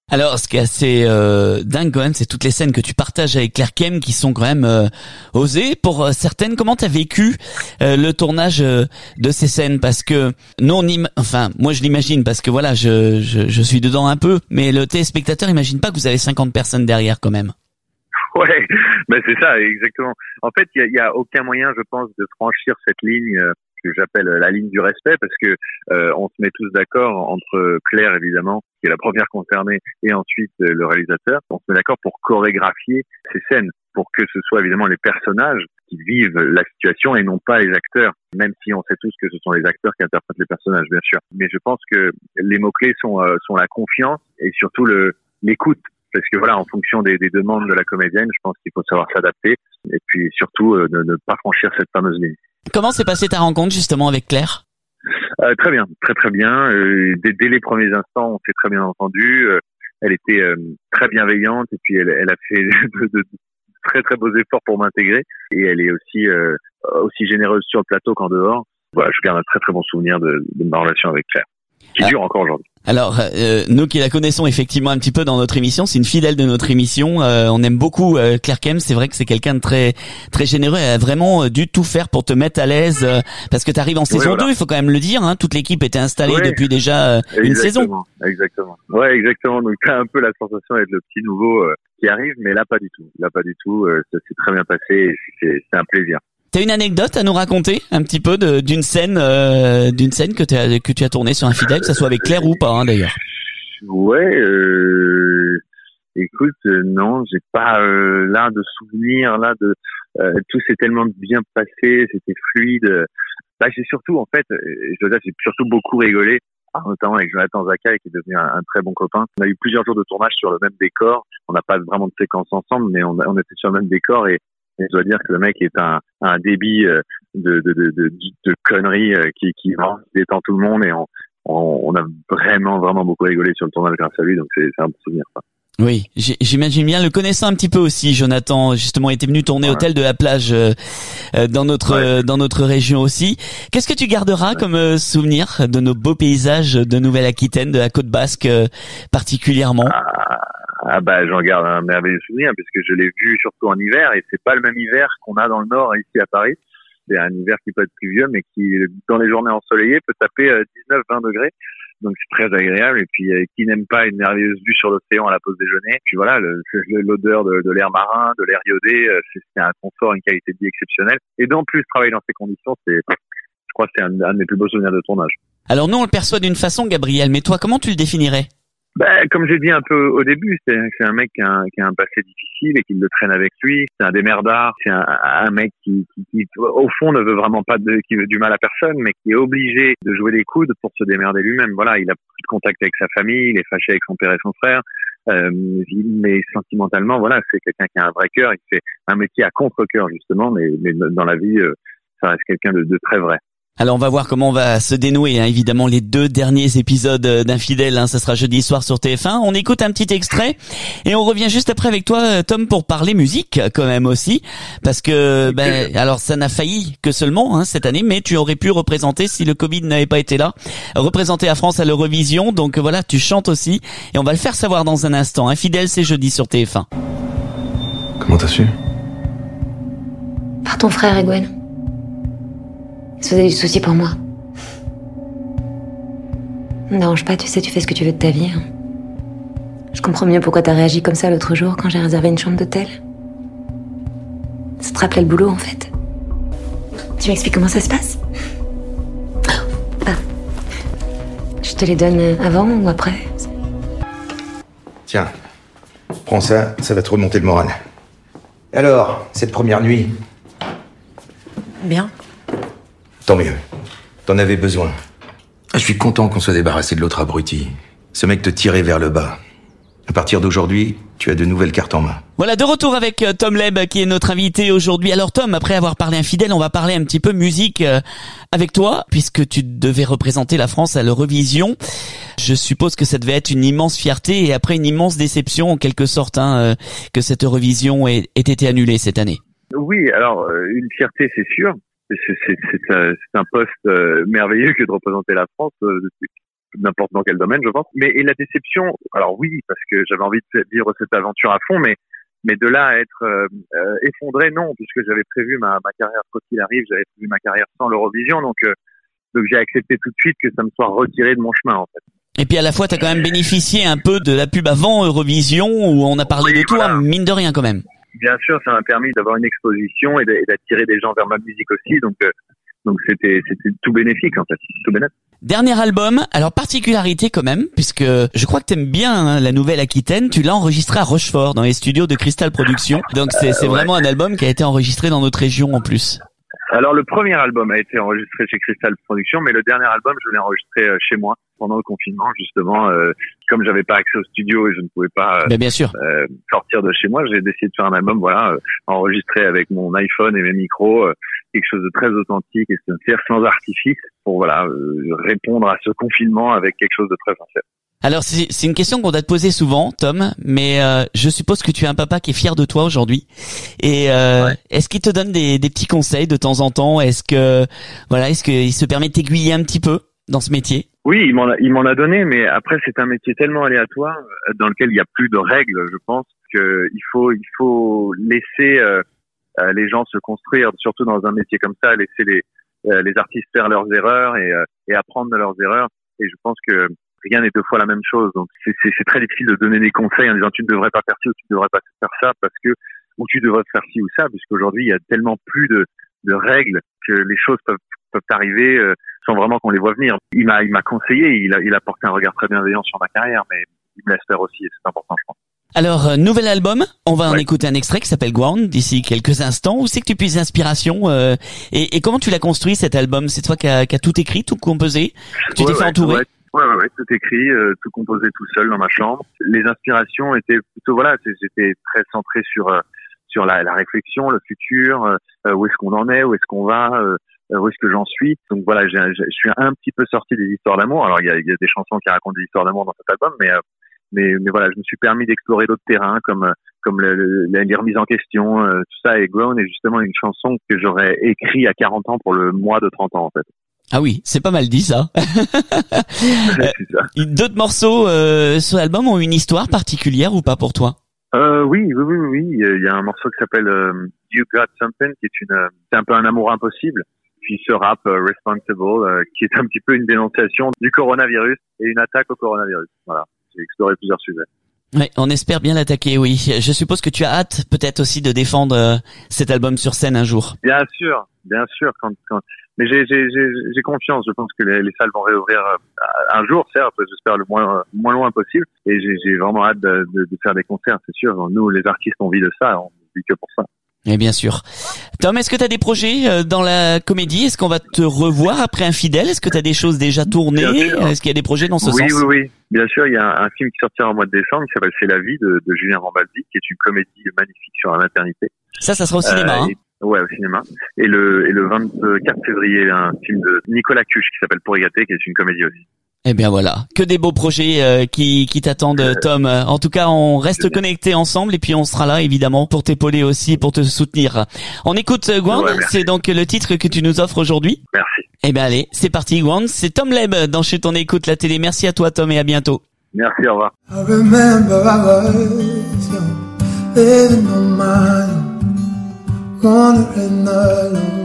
Alors, ce qui est assez euh, dingue quand même, c'est toutes les scènes que tu partages avec Claire Kem qui sont quand même euh, osées. Pour euh, certaines, comment t'as vécu euh, le tournage euh, de ces scènes? Parce que nous, on im- enfin, moi je l'imagine parce que voilà, je, je je suis dedans un peu, mais le téléspectateur imagine pas que vous avez cinquante personnes derrière quand même. Ouais, ben c'est ça, exactement. En fait, il y a, y a aucun moyen, je pense, de franchir cette ligne euh, que j'appelle la ligne du respect, parce que euh, on se met tous d'accord entre Claire, évidemment, qui est la première concernée, et ensuite euh, le réalisateur. On se met d'accord pour chorégraphier ces scènes, pour que ce soit évidemment les personnages qui vivent la situation et non pas les acteurs, même si on sait tous que ce sont les acteurs qui interprètent les personnages, bien sûr. Mais je pense que les mots-clés sont, euh, sont la confiance et surtout le, l'écoute. Parce que voilà, en fonction des, des demandes de la comédienne, je pense qu'il faut savoir s'adapter et puis surtout euh, ne, ne pas franchir cette fameuse ligne. Comment s'est passée ta rencontre justement avec Claire? euh, Très bien, très très bien. Euh, dès, dès les premiers instants, on s'est très bien entendu. Euh, elle était euh, très bienveillante et puis elle, elle a fait de, de, de très très beaux efforts pour m'intégrer. Et elle est aussi euh, aussi généreuse sur le plateau qu'en dehors. Voilà, je garde un très très bon souvenir de, de ma relation avec Claire, qui ah. dure encore aujourd'hui. Alors, euh, nous qui la connaissons effectivement un petit peu dans notre émission, c'est une fidèle de notre émission. Euh, on aime beaucoup euh, Claire Kem. C'est vrai que c'est quelqu'un de très très généreux. Elle a vraiment dû tout faire pour te mettre à l'aise, euh, parce que tu arrives en saison oui, voilà. deux. Il faut quand même le dire. Hein, toute l'équipe était installée oui, depuis déjà euh, une saison. Exactement. Ouais, exactement. Donc t'as un peu la sensation d'être le petit nouveau euh, qui arrive, mais là pas du tout. Là pas du tout. Euh, ça s'est très bien passé. Et c'est, c'est un plaisir. T'as une anecdote à nous raconter un petit peu de, d'une scène, euh, d'une scène que tu as que tu as tournée sur Infidèle, que ça soit avec Claire ou pas, hein, d'ailleurs. Ouais, euh, écoute, euh, non, j'ai pas euh, là de souvenirs, là de euh, tout s'est tellement bien passé, c'était fluide. Bah, j'ai surtout, en fait, je dois dire, j'ai surtout beaucoup rigolé, notamment avec Jonathan Zaka, qui est devenu un, un très bon copain. On a eu plusieurs jours de tournage sur le même décor. On n'a pas vraiment de séquence ensemble, mais on, on était sur le même décor et Et je dois dire que le mec est un, un débit de, de, de, de, de conneries qui, qui détend tout le monde et on, on, on a vraiment, vraiment beaucoup rigolé sur le tournage grâce à lui, donc c'est, c'est un bon souvenir, ça. Oui, j'imagine bien. Le connaissant un petit peu aussi, Jonathan, justement, était venu tourner ouais. Hôtel de la Plage euh, dans notre ouais. euh, dans notre région aussi. Qu'est-ce que tu garderas ouais. comme euh, souvenir de nos beaux paysages de Nouvelle-Aquitaine, de la Côte Basque euh, particulièrement? Ah. Ah bah j'en garde un merveilleux souvenir puisque je l'ai vu surtout en hiver et c'est pas le même hiver qu'on a dans le nord ici à Paris. C'est un hiver qui peut être pluvieux mais qui dans les journées ensoleillées peut taper dix-neuf vingt degrés. Donc c'est très agréable et puis euh, qui n'aime pas une merveilleuse vue sur l'océan à la pause déjeuner. Puis voilà, le, l'odeur de, de l'air marin, de l'air iodé, c'est, c'est un confort, une qualité de vie exceptionnelle. Et d'en plus travailler dans ces conditions, c'est, je crois que c'est un, un de mes plus beaux souvenirs de tournage. Alors nous on le perçoit d'une façon, Gabriel, mais toi comment tu le définirais? Ben, comme j'ai dit un peu au début, c'est, c'est un mec qui a un, qui a un passé difficile et qui le traîne avec lui. C'est un démerdard. C'est un, un mec qui, qui, qui, au fond, ne veut vraiment pas de, qui veut du mal à personne, mais qui est obligé de jouer les coudes pour se démerder lui-même. Voilà, il a plus de contact avec sa famille, il est fâché avec son père et son frère. Euh, mais sentimentalement, voilà, c'est quelqu'un qui a un vrai cœur. Il fait un métier à contre-cœur, justement, mais, mais dans la vie, ça reste quelqu'un de, de très vrai. Alors on va voir comment on va se dénouer, hein, évidemment les deux derniers épisodes d'Infidèles, hein, ça sera jeudi soir sur T F un. On écoute un petit extrait et on revient juste après avec toi, Tom, pour parler musique quand même aussi, parce que ben alors ça n'a failli que seulement hein, cette année, mais tu aurais pu représenter si le Covid n'avait pas été là, représenter la France à l'Eurovision. Donc voilà, tu chantes aussi et on va le faire savoir dans un instant. Infidèles, c'est jeudi sur T F un. Comment t'as su? Par ton frère, Egwen. Il se faisait du souci pour moi. Ne dérange pas, tu sais, tu fais ce que tu veux de ta vie. Hein. Je comprends mieux pourquoi t'as réagi comme ça l'autre jour quand j'ai réservé une chambre d'hôtel. Ça te rappelait le boulot, en fait. Tu m'expliques comment ça se passe? Ah. Je te les donne avant ou après? Tiens, prends ça, ça va te remonter le moral. Alors, cette première nuit? Bien. Tant mieux. T'en avais besoin. Je suis content qu'on soit débarrassé de l'autre abruti. Ce mec te tirait vers le bas. À partir d'aujourd'hui, tu as de nouvelles cartes en main. Voilà, de retour avec euh, Tom Leb, qui est notre invité aujourd'hui. Alors Tom, après avoir parlé Infidèle, on va parler un petit peu musique euh, avec toi, puisque tu devais représenter la France à l'Eurovision. Je suppose que ça devait être une immense fierté et après une immense déception, en quelque sorte, hein, euh, que cette Eurovision ait, ait été annulée cette année. Oui, alors, euh, une fierté, c'est sûr. C'est, c'est, c'est, un, c'est un poste euh, merveilleux que de représenter la France. Euh, n'importe dans quel domaine, je pense. Mais et la déception, alors oui, parce que j'avais envie de vivre cette aventure à fond, mais mais de là à être euh, euh, effondré, non, puisque j'avais prévu ma, ma carrière quoi qu'il arrive, j'avais prévu ma carrière sans l'Eurovision, donc euh, donc j'ai accepté tout de suite que ça me soit retiré de mon chemin en fait. Et puis à la fois, t'as quand même bénéficié un peu de la pub avant Eurovision où on a parlé Oui, de toi, voilà. mine de rien quand même. Bien sûr, ça m'a permis d'avoir une exposition et d'attirer des gens vers ma musique aussi, donc euh, donc c'était c'était tout bénéfique en fait, tout bénéfique. Dernier album, alors particularité quand même, puisque je crois que t'aimes bien hein, la Nouvelle-Aquitaine, tu l'as enregistré à Rochefort, dans les studios de Crystal Productions, donc c'est c'est Euh, ouais. vraiment un album qui a été enregistré dans notre région en plus. Alors le premier album a été enregistré chez Crystal Productions, mais le dernier album je l'ai enregistré euh, chez moi pendant le confinement justement. Euh, comme j'avais pas accès au studio et je ne pouvais pas euh, Ben, bien sûr. euh, sortir de chez moi, j'ai décidé de faire un album, voilà, euh, enregistré avec mon iPhone et mes micros, euh, quelque chose de très authentique et sincère, sans artifice, pour voilà euh, répondre à ce confinement avec quelque chose de très sincère. Alors c'est c'est une question qu'on doit te poser souvent, Tom, mais euh, je suppose que tu es un papa qui est fier de toi aujourd'hui. Et euh, est-ce qu'il te donne des, des petits conseils de temps en temps? Est-ce que voilà, est-ce qu'il se permet de t'aiguiller un petit peu dans ce métier? Oui, il m'en a, il m'en a donné, mais après c'est un métier tellement aléatoire euh, dans lequel il y a plus de règles, je pense, que il faut il faut laisser euh, euh, les gens se construire, surtout dans un métier comme ça, laisser les euh, les artistes faire leurs erreurs et euh, et apprendre de leurs erreurs. Et je pense que rien n'est deux fois la même chose. Donc c'est c'est, c'est très difficile de donner des conseils en disant tu ne devrais pas faire ci ou tu ne devrais pas faire ça parce que ou tu devrais faire ci ou ça, puisqu'aujourd'hui il y a tellement plus de de règles que les choses peuvent peuvent arriver euh, sans vraiment qu'on les voit venir. Il m'a il m'a conseillé, il a il a porté un regard très bienveillant sur ma carrière, mais il me laisse faire aussi et c'est important, je pense. Alors, euh, nouvel album, on va en Ouais. écouter un extrait qui s'appelle Ground d'ici quelques instants. Où c'est que tu puisses l'inspiration euh, et, et comment tu l'as construit cet album? C'est toi qui as qui a tout écrit, tout composé? Tu Ouais, t'es fait ouais, entourer? ouais, ouais, ouais, ouais, tout écrit, euh, tout composé tout seul dans ma chambre. Les inspirations étaient plutôt, voilà, c'est- j'étais très centré sur euh, sur la, la réflexion, le futur, euh, où est-ce qu'on en est, où est-ce qu'on va, euh, où est-ce que j'en suis. Donc voilà, j'ai- j'ai- je suis un petit peu sorti des histoires d'amour. Alors il y a, il y a des chansons qui racontent des histoires d'amour dans cet album, mais euh, mais mais voilà, je me suis permis d'explorer d'autres terrains comme euh, comme le, le, la les remises en question, euh, tout ça. Et Grown est justement une chanson que j'aurais écrit à quarante ans pour le mois de trente ans en fait. Ah oui, c'est pas mal dit ça. C'est ça. Euh, D'autres morceaux euh, sur l'album ont une histoire particulière ou pas pour toi? Euh, oui, oui, oui, oui, oui. Il y a un morceau qui s'appelle euh, You Got Something, qui est une, euh, c'est un peu un amour impossible. Puis ce rap euh, Responsible, euh, qui est un petit peu une dénonciation du coronavirus et une attaque au coronavirus. Voilà, j'ai exploré plusieurs sujets. Ouais, on espère bien l'attaquer, oui. Je suppose que tu as hâte peut-être aussi de défendre euh, cet album sur scène un jour. Bien sûr, bien sûr. Quand, quand... Mais j'ai, j'ai, j'ai, j'ai confiance. Je pense que les, les salles vont réouvrir euh, un jour, certes. J'espère le moins, moins loin possible. Et j'ai, j'ai vraiment hâte de, de, de faire des concerts, c'est sûr. Nous, les artistes, on vit de ça. On vit que pour ça. Et bien sûr. Tom, est-ce que tu as des projets euh, dans la comédie? Est-ce qu'on va te revoir après Infidèle? Est-ce que tu as des choses déjà tournées? Bien sûr. Est-ce qu'il y a des projets dans ce oui, sens? Oui, oui, bien sûr. Il y a un, un film qui sortira au mois de décembre qui s'appelle C'est la vie de, de Julien Rambaldi, qui est une comédie magnifique sur la maternité. Ça, ça sera au cinéma. Euh, hein. et- ouais, au cinéma. Et le, et le vingt-quatre février, il y a un film de Nicolas Cuche qui s'appelle Pour y gâter, qui est une comédie aussi. Eh bien voilà, que des beaux projets euh, qui, qui t'attendent, Tom. En tout cas, on reste connectés ensemble et puis on sera là évidemment pour t'épauler aussi et pour te soutenir. On écoute euh, Ground, Ouais, merci. c'est donc le titre que tu nous offres aujourd'hui. Merci. Eh bien allez, c'est parti Ground, c'est Tom Leb dans Chut on écoute la télé. Merci à toi Tom et à bientôt. Merci, au revoir. I remember I was young, living on my own, wandering alone.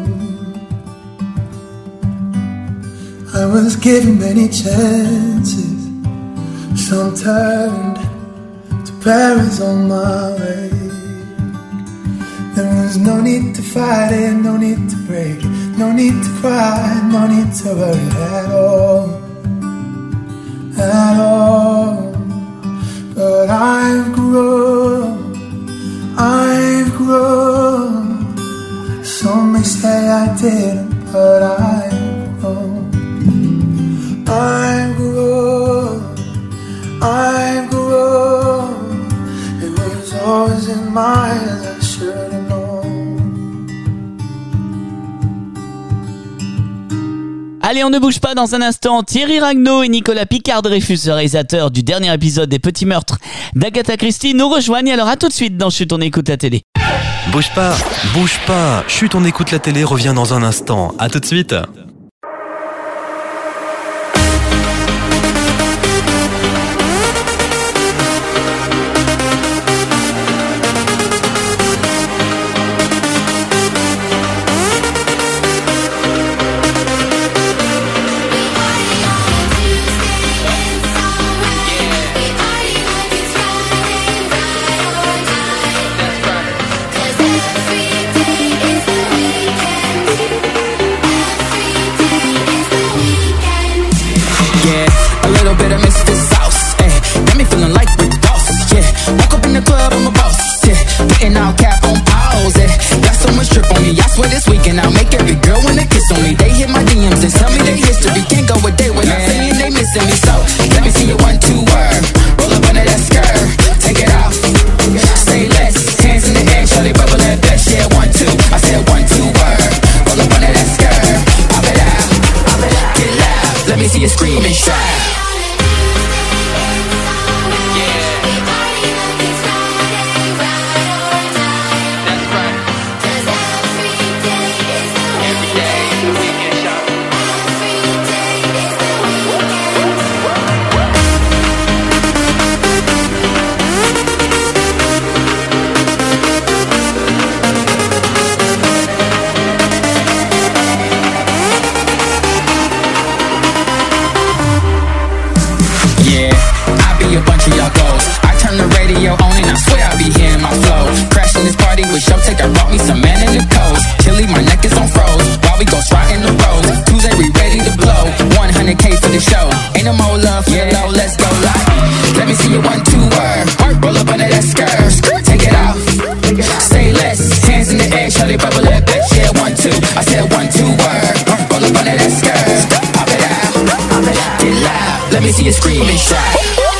I was given many chances, some turned to perils on my way. There was no need to fight it, no need to break it, no need to cry, no need to worry at all, at all. But I've grown, I've grown. Some may say I didn't, but I've grown. I've grown, I've grown. It was always in my eyes, I should have known. Allez, on ne bouge pas dans un instant. Thierry Ragnaud et Nicolas Picard-Dreyfus, réalisateurs du dernier épisode des Petits Meurtres d'Agatha Christie, nous rejoignent. Alors à tout de suite dans Chut on écoute la télé. Bouge pas, bouge pas. Chut, on écoute la télé, revient dans un instant. À tout de suite. cousins tell me their history. Can't go a day without saying they missing me. So let me see you one, two, word. Roll up under that skirt, take it off. Say less, hands in the air, show they bubble that best. Yeah, one, two, I said one, two, word. Roll up under that skirt, pop it out, pop it out, get loud. Let me see you scream and shout. A bunch of y'all goals. I turn the radio on and I swear I be hearing my flow. Crashing this party with Showtech, I brought me some man in the coast. Chili, my neck is on froze. While we go strut in the road. Tuesday we ready to blow. one hundred K for the show. Ain't no more love for the low, let's go live. Let me see you one, two, word. Roll up under that skirt, take it off. Say less, hands in the air, show they bubble that bitch. Yeah, one, two, I said one, two, word. Roll up under that skirt, pop it out, get loud. Let me see you scream and shout.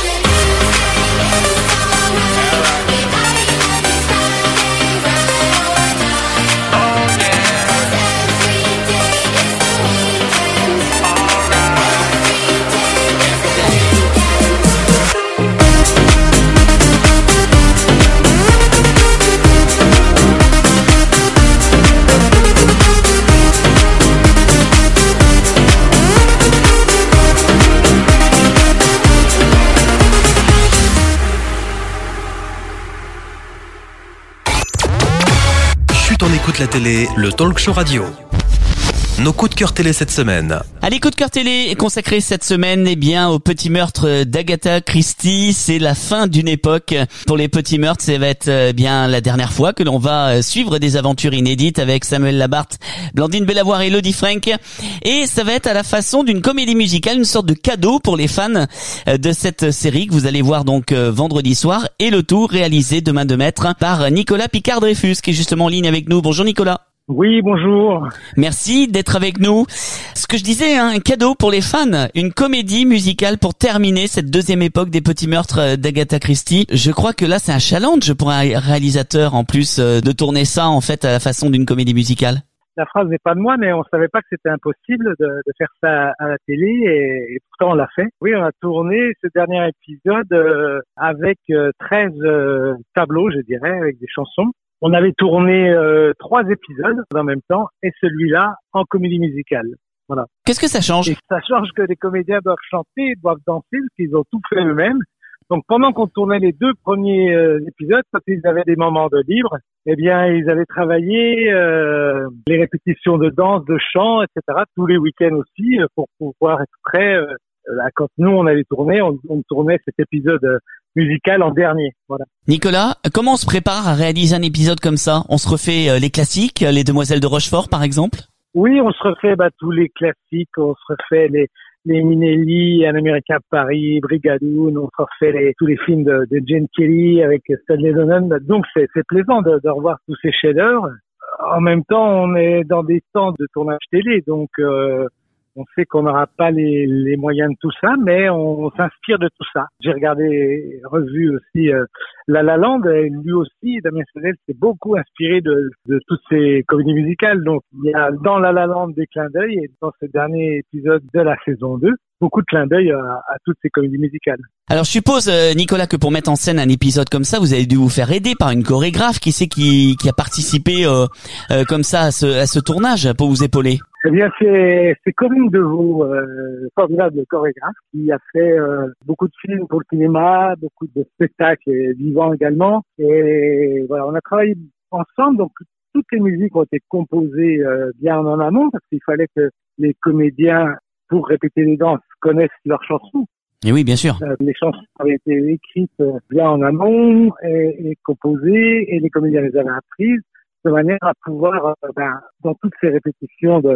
On écoute la télé, le talk show radio. Nos coups de cœur télé cette semaine. Allez, coup de cœur télé est consacré cette semaine, eh bien, au petit meurtre d'Agatha Christie. C'est la fin d'une époque. Pour les petits meurtres, ça va être eh bien la dernière fois que l'on va suivre des aventures inédites avec Samuel Labarthe, Blandine Bellavoire et Elodie Frank. Et ça va être à la façon d'une comédie musicale, une sorte de cadeau pour les fans de cette série que vous allez voir donc vendredi soir. Et le tout réalisé de main de maître par Nicolas Picard-Dreyfus, qui est justement en ligne avec nous. Bonjour Nicolas. Oui, bonjour. Merci d'être avec nous. Ce que je disais, hein, un cadeau pour les fans, une comédie musicale pour terminer cette deuxième époque des petits meurtres d'Agatha Christie. Je crois que là, c'est un challenge pour un réalisateur, en plus, de tourner ça, en fait, à la façon d'une comédie musicale. La phrase n'est pas de moi, mais on savait pas que c'était impossible de, de faire ça à la télé, et, et pourtant on l'a fait. Oui, on a tourné ce dernier épisode euh, avec euh, treize euh, tableaux, je dirais, avec des chansons. On avait tourné euh, trois épisodes en même temps, et celui-là en comédie musicale. Voilà. Qu'est-ce que ça change? Et ça change que les comédiens doivent chanter, doivent danser, parce qu'ils ont tout fait eux-mêmes. Donc pendant qu'on tournait les deux premiers euh, épisodes, quand ils avaient des moments de libre, eh bien ils avaient travaillé euh, les répétitions de danse, de chant, et cetera tous les week-ends aussi, euh, pour pouvoir être prêts. Euh, quand nous on allait tourner, on, on tournait cet épisode euh, musical en dernier. Voilà. Nicolas, comment on se prépare à réaliser un épisode comme ça? On se refait euh, les classiques, les Demoiselles de Rochefort par exemple? Oui, on se refait bah, tous les classiques, on se refait les les Minelli, Un Américain de Paris, Brigadoon, on se refait les, tous les films de, de Gene Kelly avec Stanley Donen. Donc c'est, c'est plaisant de, de revoir tous ces chefs-d'œuvre. En même temps, on est dans des temps de tournage télé, donc euh, on sait qu'on n'aura pas les, les moyens de tout ça, mais on, on s'inspire de tout ça. J'ai regardé, revu aussi euh, La La Land, et lui aussi, Damien Chazelle s'est beaucoup inspiré de, de toutes ces comédies musicales. Donc il y a dans La La Land des clins d'œil, et dans ce dernier épisode de la saison deux, beaucoup de clins d'œil à, à toutes ces comédies musicales. Alors je suppose, euh, Nicolas, que pour mettre en scène un épisode comme ça, vous avez dû vous faire aider par une chorégraphe. Qui c'est qui, qui a participé euh, euh, comme ça à ce, à ce tournage pour vous épauler? Eh bien, c'est, c'est Corinne Deveau, euh, formidable chorégraphe, qui a fait euh, beaucoup de films pour le cinéma, beaucoup de spectacles vivants également. Et voilà, on a travaillé ensemble, donc toutes les musiques ont été composées euh, bien en amont, parce qu'il fallait que les comédiens, pour répéter les danses, connaissent leurs chansons. Et oui, bien sûr. Euh, les chansons avaient été écrites euh, bien en amont et, et composées, et les comédiens les avaient apprises, de manière à pouvoir, euh, ben, dans toutes ces répétitions de,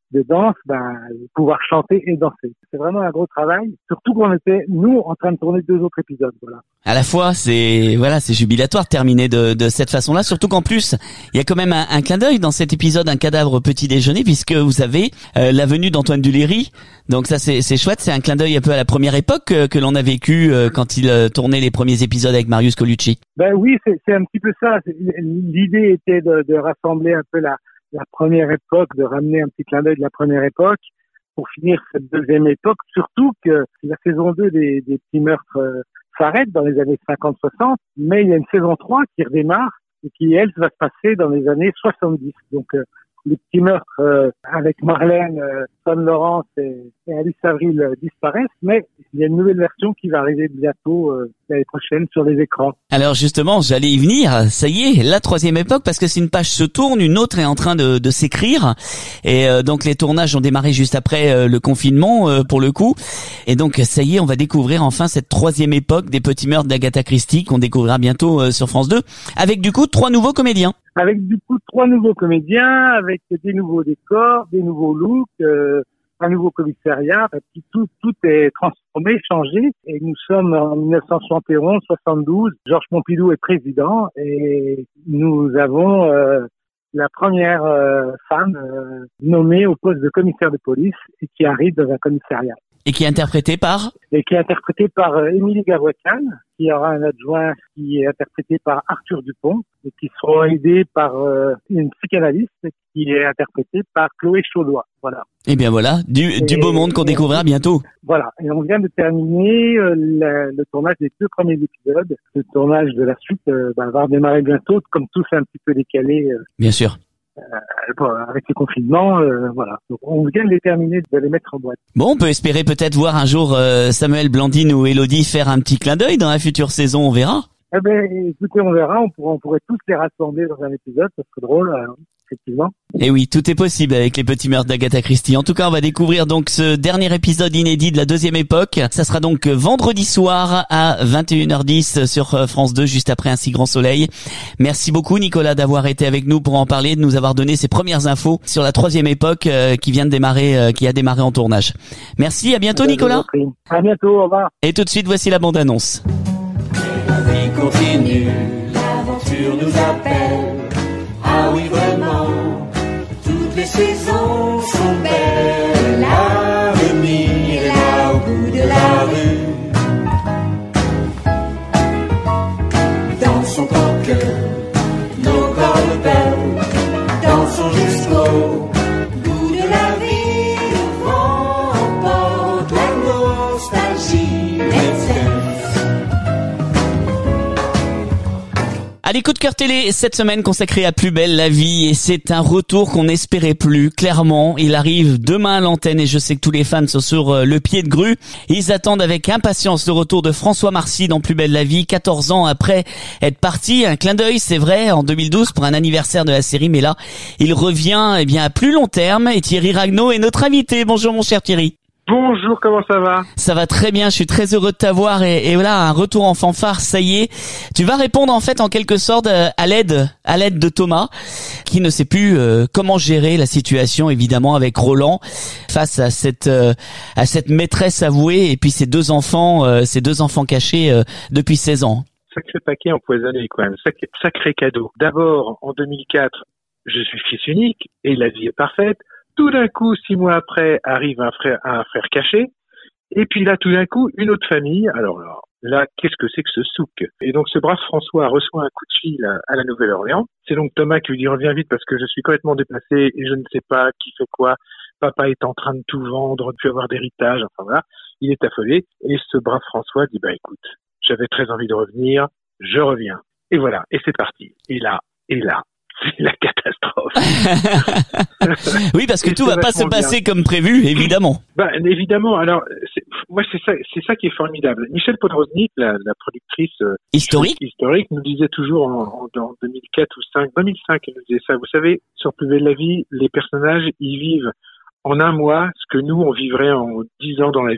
de danse, ben, pouvoir chanter et danser. C'est vraiment un gros travail, surtout qu'on était, nous, en train de tourner deux autres épisodes, voilà. À la fois, c'est voilà, c'est jubilatoire de terminer de, de cette façon-là, surtout qu'en plus, il y a quand même un, un clin d'œil dans cet épisode, un cadavre petit déjeuner, puisque vous avez euh, la venue d'Antoine Duléry. Donc ça, c'est, c'est chouette, c'est un clin d'œil un peu à la première époque euh, que l'on a vécu euh, quand il euh, tournait les premiers épisodes avec Marius Colucci. Ben oui, c'est, c'est un petit peu ça. C'est, l'idée était de, de rassembler un peu la, la première époque, de ramener un petit clin d'œil de la première époque pour finir cette deuxième époque, surtout que la saison deux des, des petits meurtres euh, s'arrête dans les années cinquante soixante, mais il y a une saison trois qui redémarre et qui, elle, va se passer dans les années soixante-dix. Donc, euh, les petits meurtres euh, avec Marlène, euh, Son Laurence et, et Alice Avril euh, disparaissent, mais il y a une nouvelle version qui va arriver bientôt euh, l'année prochaine sur les écrans. Alors justement, j'allais y venir, ça y est, la troisième époque, parce que si une page se tourne, une autre est en train de, de s'écrire, et euh, donc les tournages ont démarré juste après euh, le confinement, euh, pour le coup, et donc ça y est, on va découvrir enfin cette troisième époque des petits meurtres d'Agatha Christie, qu'on découvrira bientôt euh, sur France deux, avec du coup trois nouveaux comédiens. Avec du coup trois nouveaux comédiens, avec des nouveaux décors, des nouveaux looks, euh, un nouveau commissariat, tout, tout est transformé, changé. Et nous sommes en dix-neuf cent soixante et onze soixante-douze. Georges Pompidou est président et nous avons euh, la première euh, femme euh, nommée au poste de commissaire de police et qui arrive dans un commissariat. Et qui est interprété par Et qui est interprété par euh, Émilie Gavouacan, qui aura un adjoint qui est interprété par Arthur Dupont, et qui sera aidé par euh, une psychanalyste qui est interprétée par Chloé Chaudois. Voilà. Et bien voilà, du, et, du beau monde qu'on découvrira bientôt. Voilà, et on vient de terminer euh, le, le tournage des deux premiers épisodes. Le tournage de la suite euh, bah, va redémarrer bientôt, comme tout c'est un petit peu décalé. Euh, bien sûr. Euh, bon, avec les confinements, euh, voilà. Donc, on vient de les terminer, de les mettre en boîte. Bon, on peut espérer peut-être voir un jour euh, Samuel, Blandine ou Élodie faire un petit clin d'œil dans la future saison, on verra. Eh ben, écoutez, on verra, on pourrait, on pourrait tous les rassembler dans un épisode, ça serait drôle, hein, effectivement. Et oui, tout est possible avec les petits meurtres d'Agatha Christie. En tout cas, on va découvrir donc ce dernier épisode inédit de la deuxième époque. Ça sera donc vendredi soir à vingt et une heures dix sur France deux, juste après Un si grand soleil. Merci beaucoup, Nicolas, d'avoir été avec nous pour en parler, de nous avoir donné ces premières infos sur la troisième époque euh, qui vient de démarrer, euh, qui a démarré en tournage. Merci, à bientôt, Nicolas. À bientôt, au revoir. Et tout de suite, voici la bande-annonce. La vie continue, l'aventure nous appelle. Ah oui, vraiment, toutes les saisons sont belles. L'avenir est là au bout de la rue. Dansons tant que nos corps le peuvent. Dansons jusqu'au bout de la vie. Le vent emporte la nostalgie. Let's dance. Allez, coup de cœur télé, cette semaine consacrée à Plus belle la vie, et c'est un retour qu'on n'espérait plus, clairement. Il arrive demain à l'antenne et je sais que tous les fans sont sur le pied de grue. Ils attendent avec impatience le retour de François Marcy dans Plus belle la vie, quatorze ans après être parti. Un clin d'œil, c'est vrai, en deux mille douze pour un anniversaire de la série, mais là, il revient eh bien à plus long terme et Thierry Ragnaud est notre invité. Bonjour mon cher Thierry. Bonjour, comment ça va? Ça va très bien, je suis très heureux de t'avoir et, et voilà, un retour en fanfare, ça y est. Tu vas répondre en fait en quelque sorte à l'aide, à l'aide de Thomas, qui ne sait plus euh, comment gérer la situation évidemment avec Roland face à cette euh, à cette maîtresse avouée et puis ses deux enfants, euh, ses deux enfants cachés euh, depuis seize ans. Sacré paquet empoisonné quand même, sacré, sacré cadeau. D'abord, en deux mille quatre, je suis fils unique et la vie est parfaite. Tout d'un coup, six mois après, arrive un frère, un frère caché. Et puis là, tout d'un coup, une autre famille. Alors là, là qu'est-ce que c'est que ce souk? Et donc, ce brave François reçoit un coup de fil à, à la Nouvelle-Orléans. C'est donc Thomas qui lui dit « Reviens vite parce que je suis complètement déplacé et je ne sais pas qui fait quoi. Papa est en train de tout vendre, de plus avoir d'héritage. » Enfin voilà, il est affolé. Et ce brave François dit « Bah écoute, j'avais très envie de revenir, je reviens. » Et voilà, et c'est parti. Et là, et là. C'est la catastrophe. Oui, parce que tout va pas se passer bien comme prévu, évidemment. Bah, évidemment. Alors, c'est, moi, c'est ça, c'est ça qui est formidable. Michel Podroznik, la, la productrice euh, historique, historique, nous disait toujours en, en, en deux mille quatre ou cinq, deux mille cinq, elle nous disait ça. Vous savez, sur Plus belle la vie, les personnages, ils vivent en un mois ce que nous, on vivrait en dix ans dans la vie.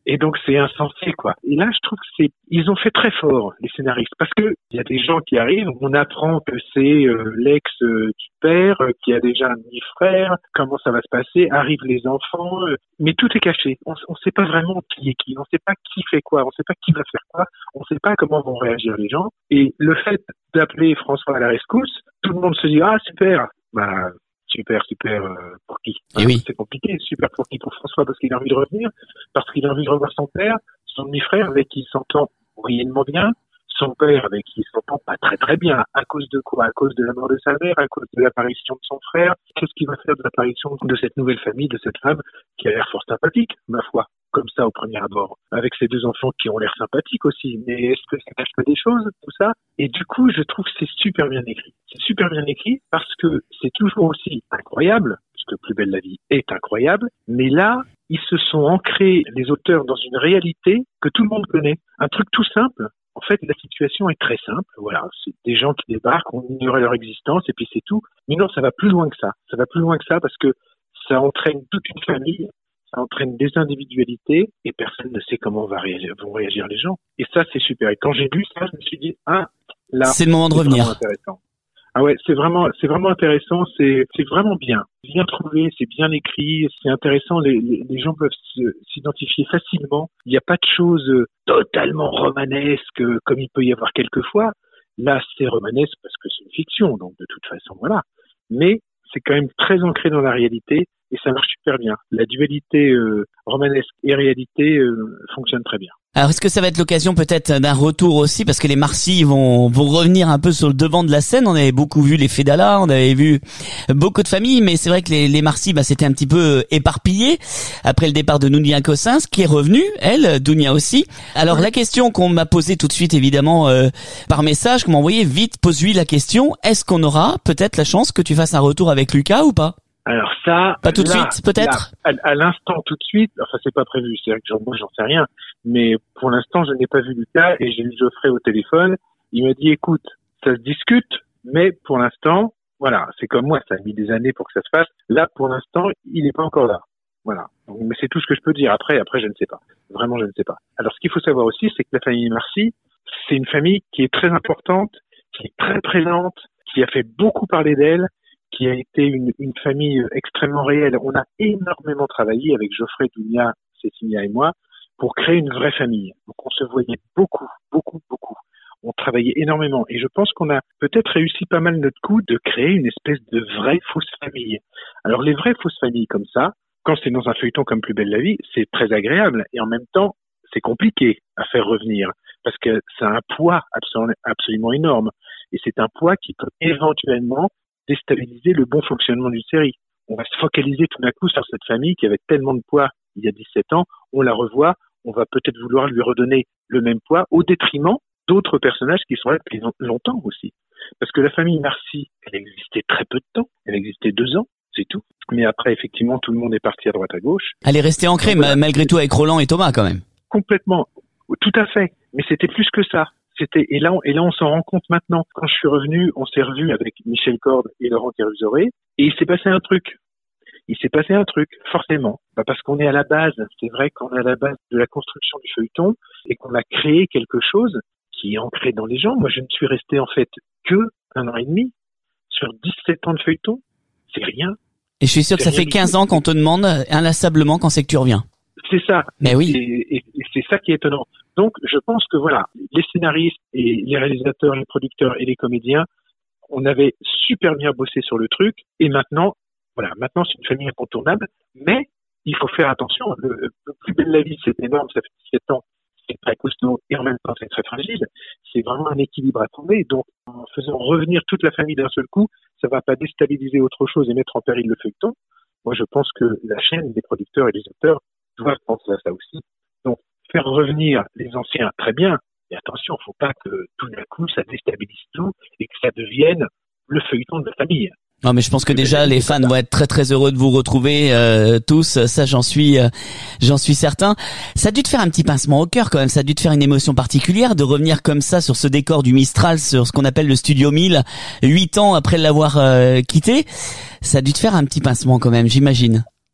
Et donc c'est insensé, quoi. Et là, je trouve que c'est, ils ont fait très fort, les scénaristes, parce que il y a des gens qui arrivent, on apprend que c'est euh, l'ex euh, du père, euh, qui a déjà un demi-frère, comment ça va se passer, arrivent les enfants, euh, mais tout est caché. On ne sait pas vraiment qui est qui, on ne sait pas qui fait quoi, on ne sait pas qui va faire quoi, on ne sait pas comment vont réagir les gens. Et le fait d'appeler François à la rescousse, tout le monde se dit ah super, bah super, super euh, pour qui? Et oui. C'est compliqué, super pour qui? Pour François parce qu'il a envie de revenir, parce qu'il a envie de revoir son père, son demi-frère avec qui il s'entend moyennement bien, son père avec qui il s'entend pas très très bien. À cause de quoi? À cause de la mort de sa mère, à cause de l'apparition de son frère. Qu'est-ce qu'il va faire de l'apparition de cette nouvelle famille, de cette femme qui a l'air fort sympathique, ma foi, comme ça au premier abord, avec ses deux enfants qui ont l'air sympathiques aussi. Mais est-ce que ça cache pas des choses, tout ça? Et du coup, je trouve que c'est super bien écrit. C'est super bien écrit parce que c'est toujours aussi incroyable, parce que Plus belle la vie est incroyable, mais là, ils se sont ancrés, les auteurs, dans une réalité que tout le monde connaît. Un truc tout simple. En fait, la situation est très simple. Voilà, c'est des gens qui débarquent, on ignorait leur existence et puis c'est tout. Mais non, ça va plus loin que ça. Ça va plus loin que ça parce que ça entraîne toute une famille, ça entraîne des individualités et personne ne sait comment va réagir, vont réagir les gens. Et ça, c'est super. Et quand j'ai lu ça, je me suis dit ah là, c'est le moment de revenir. Intéressant. Ah ouais, c'est vraiment, c'est vraiment intéressant, c'est, c'est vraiment bien, bien trouvé, c'est bien écrit, c'est intéressant, les, les, les gens peuvent se, s'identifier facilement. Il n'y a pas de choses totalement romanesques comme il peut y avoir quelquefois. Là, c'est romanesque parce que c'est une fiction, donc de toute façon, voilà. Mais c'est quand même très ancré dans la réalité et ça marche super bien. La dualité euh, romanesque et réalité euh, fonctionne très bien. Alors, est-ce que ça va être l'occasion peut-être d'un retour aussi, parce que les Marcy vont vont revenir un peu sur le devant de la scène. On avait beaucoup vu les Fedala, on avait vu beaucoup de familles, mais c'est vrai que les, les Marcy, bah, c'était un petit peu éparpillé après le départ de Nounia Cossens, qui est revenue, elle, Dounia aussi. Alors, la question qu'on m'a posée tout de suite, évidemment, euh, par message, qu'on m'a envoyé, vite, pose-lui la question, est-ce qu'on aura peut-être la chance que tu fasses un retour avec Lucas ou pas? Alors ça, pas tout de là, suite, peut-être. Là, à, à l'instant, tout de suite. Enfin, c'est pas prévu. C'est vrai que j'en, moi, j'en sais rien. Mais pour l'instant, je n'ai pas vu Lucas et j'ai eu Geoffrey au téléphone. Il m'a dit, écoute, ça se discute, mais pour l'instant, voilà, c'est comme moi. Ça a mis des années pour que ça se fasse. Là, pour l'instant, il n'est pas encore là. Voilà. Donc, mais c'est tout ce que je peux dire. Après, après, je ne sais pas. Vraiment, je ne sais pas. Alors, ce qu'il faut savoir aussi, c'est que la famille Marcy, c'est une famille qui est très importante, qui est très présente, qui a fait beaucoup parler d'elle, qui a été une, une famille extrêmement réelle. On a énormément travaillé avec Geoffrey, Dounia, Cécilia et moi pour créer une vraie famille. Donc on se voyait beaucoup, beaucoup, beaucoup. On travaillait énormément et je pense qu'on a peut-être réussi pas mal notre coup de créer une espèce de vraie fausse famille. Alors les vraies fausses familles comme ça, quand c'est dans un feuilleton comme Plus belle la vie, c'est très agréable et en même temps c'est compliqué à faire revenir parce que ça a un poids absolument, absolument énorme et c'est un poids qui peut éventuellement déstabiliser le bon fonctionnement d'une série. On va se focaliser tout d'un coup sur cette famille qui avait tellement de poids il y a dix-sept ans, on la revoit, on va peut-être vouloir lui redonner le même poids au détriment d'autres personnages qui sont là depuis longtemps aussi. Parce que la famille Marcy, elle existait très peu de temps, elle existait deux ans, c'est tout. Mais après, effectivement, tout le monde est parti à droite à gauche. Elle est restée ancrée, voilà. Malgré tout, avec Roland et Thomas quand même. Complètement, tout à fait. Mais c'était plus que ça. C'était, et là, on, et là, on s'en rend compte maintenant. Quand je suis revenu, on s'est revu avec Michel Corde et Laurent Carusoré, et il s'est passé un truc. Il s'est passé un truc, forcément. Bah parce qu'on est à la base, c'est vrai qu'on est à la base de la construction du feuilleton, et qu'on a créé quelque chose qui est ancré dans les gens. Moi, je ne suis resté, en fait, que un an et demi. Sur dix-sept ans de feuilleton, c'est rien. Et je suis sûr que ça fait quinze ans qu'on te demande inlassablement quand c'est que tu reviens. C'est ça. Mais oui. Et, et, et c'est ça qui est étonnant. Donc, je pense que voilà, les scénaristes et les réalisateurs, les producteurs et les comédiens, on avait super bien bossé sur le truc. Et maintenant, voilà, maintenant c'est une famille incontournable. Mais il faut faire attention. Le, le Plus belle la vie, c'est énorme, ça fait dix-sept ans, c'est très costaud et en même temps c'est très fragile. C'est vraiment un équilibre à trouver. Donc, en faisant revenir toute la famille d'un seul coup, ça va pas déstabiliser autre chose et mettre en péril le feuilleton. Moi, je pense que la chaîne, les producteurs et les auteurs doivent penser à ça aussi. Donc, faire revenir les anciens, très bien. Mais attention, faut pas que tout d'un coup, ça déstabilise tout et que ça devienne le feuilleton de la famille. Non, mais je pense que déjà les fans vont être très très heureux de vous retrouver euh, tous. Ça, j'en suis, euh, j'en suis certain. Ça a dû te faire un petit pincement au cœur quand même. Ça a dû te faire une émotion particulière de revenir comme ça sur ce décor du Mistral, sur ce qu'on appelle le Studio mille, huit ans après l'avoir euh, quitté. Ça a dû te faire un petit pincement quand même, j'imagine.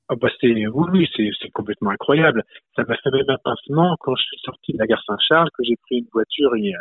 Ah bah c'est, oui, oui, c'est, c'est complètement incroyable. Ça m'a fait même un pincement quand je suis sorti de la gare Saint-Charles, que j'ai pris une voiture, il y a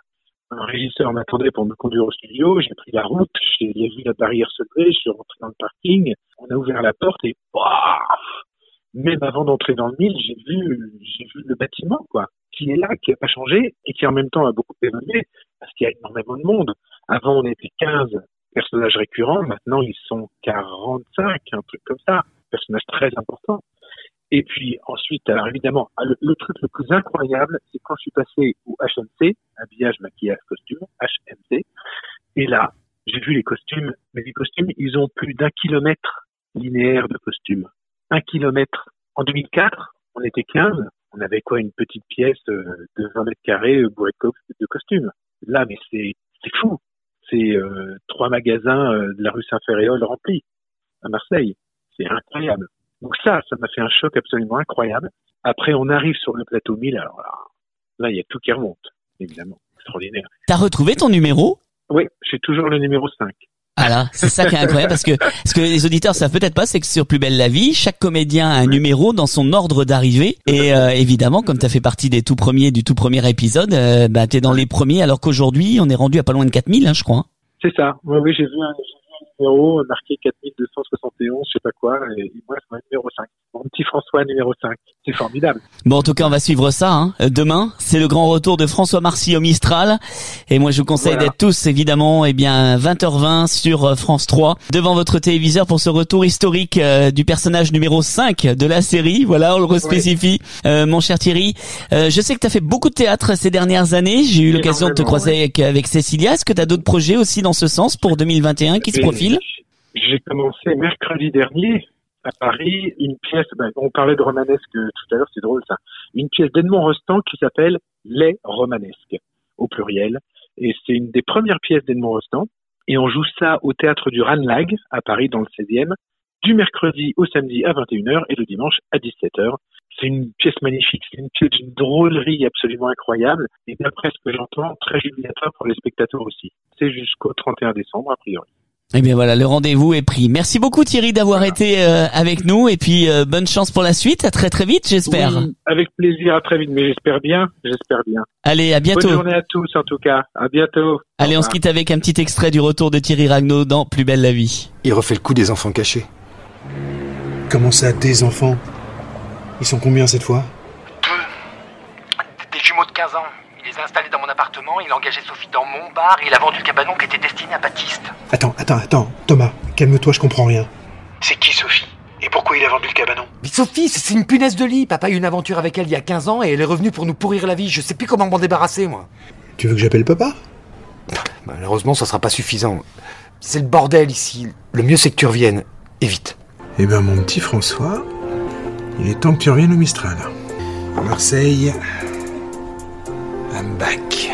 un régisseur m'attendait pour me conduire au studio, j'ai pris la route, j'ai vu la barrière se lever, je suis rentré dans le parking, on a ouvert la porte et paf, même avant d'entrer dans le mille, j'ai vu, j'ai vu le bâtiment, quoi, qui est là, qui a pas changé et qui en même temps a beaucoup évolué parce qu'il y a énormément de monde. Avant, on était quinze personnages récurrents, maintenant ils sont quarante-cinq, un truc comme ça, personnages très importants. Et puis ensuite, alors évidemment, le, le truc le plus incroyable, c'est quand je suis passé au H M C, habillage, maquillage, costume, H M C, et là, j'ai vu les costumes, mais les costumes, ils ont plus d'un kilomètre linéaire de costumes. Un kilomètre. En deux mille quatre, on était quinze, on avait quoi, une petite pièce de vingt mètres carrés bourrée de costumes. Là, mais c'est, c'est fou. C'est euh, trois magasins euh, de la rue Saint-Ferréol remplis à Marseille. C'est incroyable. Donc ça, ça m'a fait un choc absolument incroyable. Après, on arrive sur le plateau mille, alors là, là, il y a tout qui remonte, évidemment. Extraordinaire. T'as retrouvé ton numéro? Oui, j'ai toujours le numéro cinq. Ah là, c'est ça qui est incroyable parce que ce que les auditeurs savent peut-être pas, c'est que sur Plus belle la vie, chaque comédien a un numéro dans son ordre d'arrivée. Et euh, évidemment, comme tu as fait partie des tout premiers du tout premier épisode, euh, bah t'es dans les premiers, alors qu'aujourd'hui, on est rendu à pas loin de quatre mille, hein, je crois. C'est ça. Oui, oui, j'ai vu un, j'ai vu un numéro marqué quatre mille deux cent soixante et onze, je sais pas quoi, et moi, c'est mon numéro cinq. Mon petit François, numéro cinq. C'est formidable. Bon, en tout cas, on va suivre ça. Hein. Demain, c'est le grand retour de François Marcy au Mistral. Et moi, je vous conseille voilà. d'être tous, évidemment, eh bien, vingt heures vingt sur France trois, devant votre téléviseur pour ce retour historique euh, du personnage numéro cinq de la série. Voilà, on le respécifie. Oui. Euh, mon cher Thierry, euh, je sais que tu as fait beaucoup de théâtre ces dernières années. J'ai eu l'occasion de te croiser ouais. avec, avec Cécilia. Est-ce que tu as d'autres projets aussi dans ce sens pour deux mille vingt et un qui se profilent? J'ai commencé mercredi dernier à Paris une pièce, ben, on parlait de romanesque tout à l'heure, c'est drôle ça, une pièce d'Edmond Rostand qui s'appelle Les Romanesques, au pluriel, et c'est une des premières pièces d'Edmond Rostand, et on joue ça au théâtre du Ranelagh à Paris dans le seizième, du mercredi au samedi à vingt et une heures et le dimanche à dix-sept heures. C'est une pièce magnifique, c'est une pièce d'une drôlerie absolument incroyable, et d'après ce que j'entends, très jubilatoire pour les spectateurs aussi. C'est jusqu'au trente et un décembre a priori. Eh bien voilà, le rendez-vous est pris. Merci beaucoup Thierry d'avoir voilà. été euh, avec nous et puis euh, bonne chance pour la suite. À très très vite, j'espère. Oui, avec plaisir, à très vite, mais j'espère bien, j'espère bien. Allez, à bientôt. Bonne journée à tous en tout cas. À bientôt. Allez, on se quitte avec un petit extrait du retour de Thierry Ragnaud dans Plus belle la vie. Il refait le coup des enfants cachés. Comment ça, des enfants? Ils sont combien cette fois? Deux. Des jumeaux de quinze ans. Il les a installés dans mon appartement, il a engagé Sophie dans mon bar et il a vendu le cabanon qui était destiné à Baptiste. Attends, attends, attends, Thomas, calme-toi, je comprends rien. C'est qui Sophie? Et pourquoi il a vendu le cabanon? Mais Sophie, c'est une punaise de lit. Papa a eu une aventure avec elle il y a quinze ans et elle est revenue pour nous pourrir la vie. Je sais plus comment m'en débarrasser, moi. Tu veux que j'appelle papa? Malheureusement, ça sera pas suffisant. C'est le bordel ici. Le mieux, c'est que tu reviennes. Et vite. Eh ben, mon petit François, il est temps que tu reviennes au Mistral. Marseille... I'm back.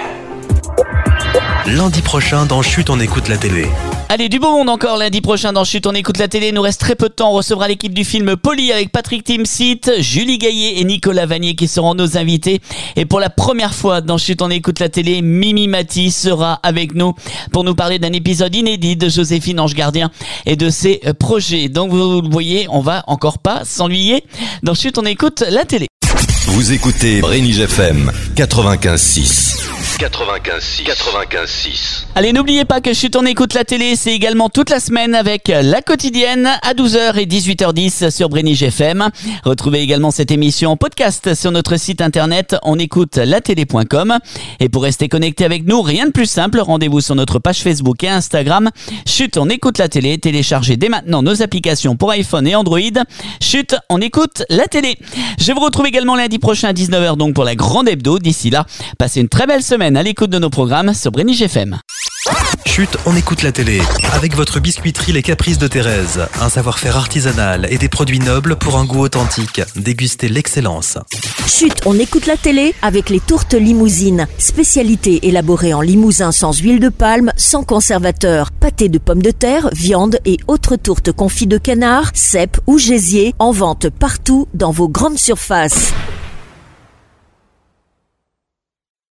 Lundi prochain, dans Chut, on écoute la télé. Allez, du beau monde encore lundi prochain dans Chut, on écoute la télé. Il nous reste très peu de temps. On recevra l'équipe du film Polly avec Patrick Timsit, Julie Gaillet et Nicolas Vanier qui seront nos invités. Et pour la première fois dans Chut, on écoute la télé, Mimi Mati sera avec nous pour nous parler d'un épisode inédit de Joséphine Ange Gardien et de ses projets. Donc vous le voyez, on va encore pas s'ennuyer. Dans Chut, on écoute la télé. Vous écoutez Brénige F M quatre-vingt-quinze six. quatre-vingt-quinze six. quatre-vingt-quinze six. Allez, n'oubliez pas que Chut, on écoute la télé, c'est également toute la semaine avec La Quotidienne à douze heures et dix-huit heures dix sur Brénige F M. Retrouvez également cette émission en podcast sur notre site internet onécoutelatélé point com. Et pour rester connecté avec nous, rien de plus simple, rendez-vous sur notre page Facebook et Instagram. Chut, on écoute la télé, téléchargez dès maintenant nos applications pour iPhone et Android. Chut, on écoute la télé. Je vous retrouve également lundi prochain à dix-neuf heures donc pour la grande hebdo. D'ici là, passez une très belle semaine à l'écoute de nos programmes sur Brénige F M. Chut, on écoute la télé. Avec votre biscuiterie Les Caprices de Thérèse. Un savoir-faire artisanal et des produits nobles pour un goût authentique. Dégustez l'excellence. Chut, on écoute la télé avec les tourtes limousines. Spécialité élaborée en limousin sans huile de palme, sans conservateur. Pâté de pommes de terre, viande et autres tourtes confites de canard, cèpes ou gésier. En vente partout dans vos grandes surfaces.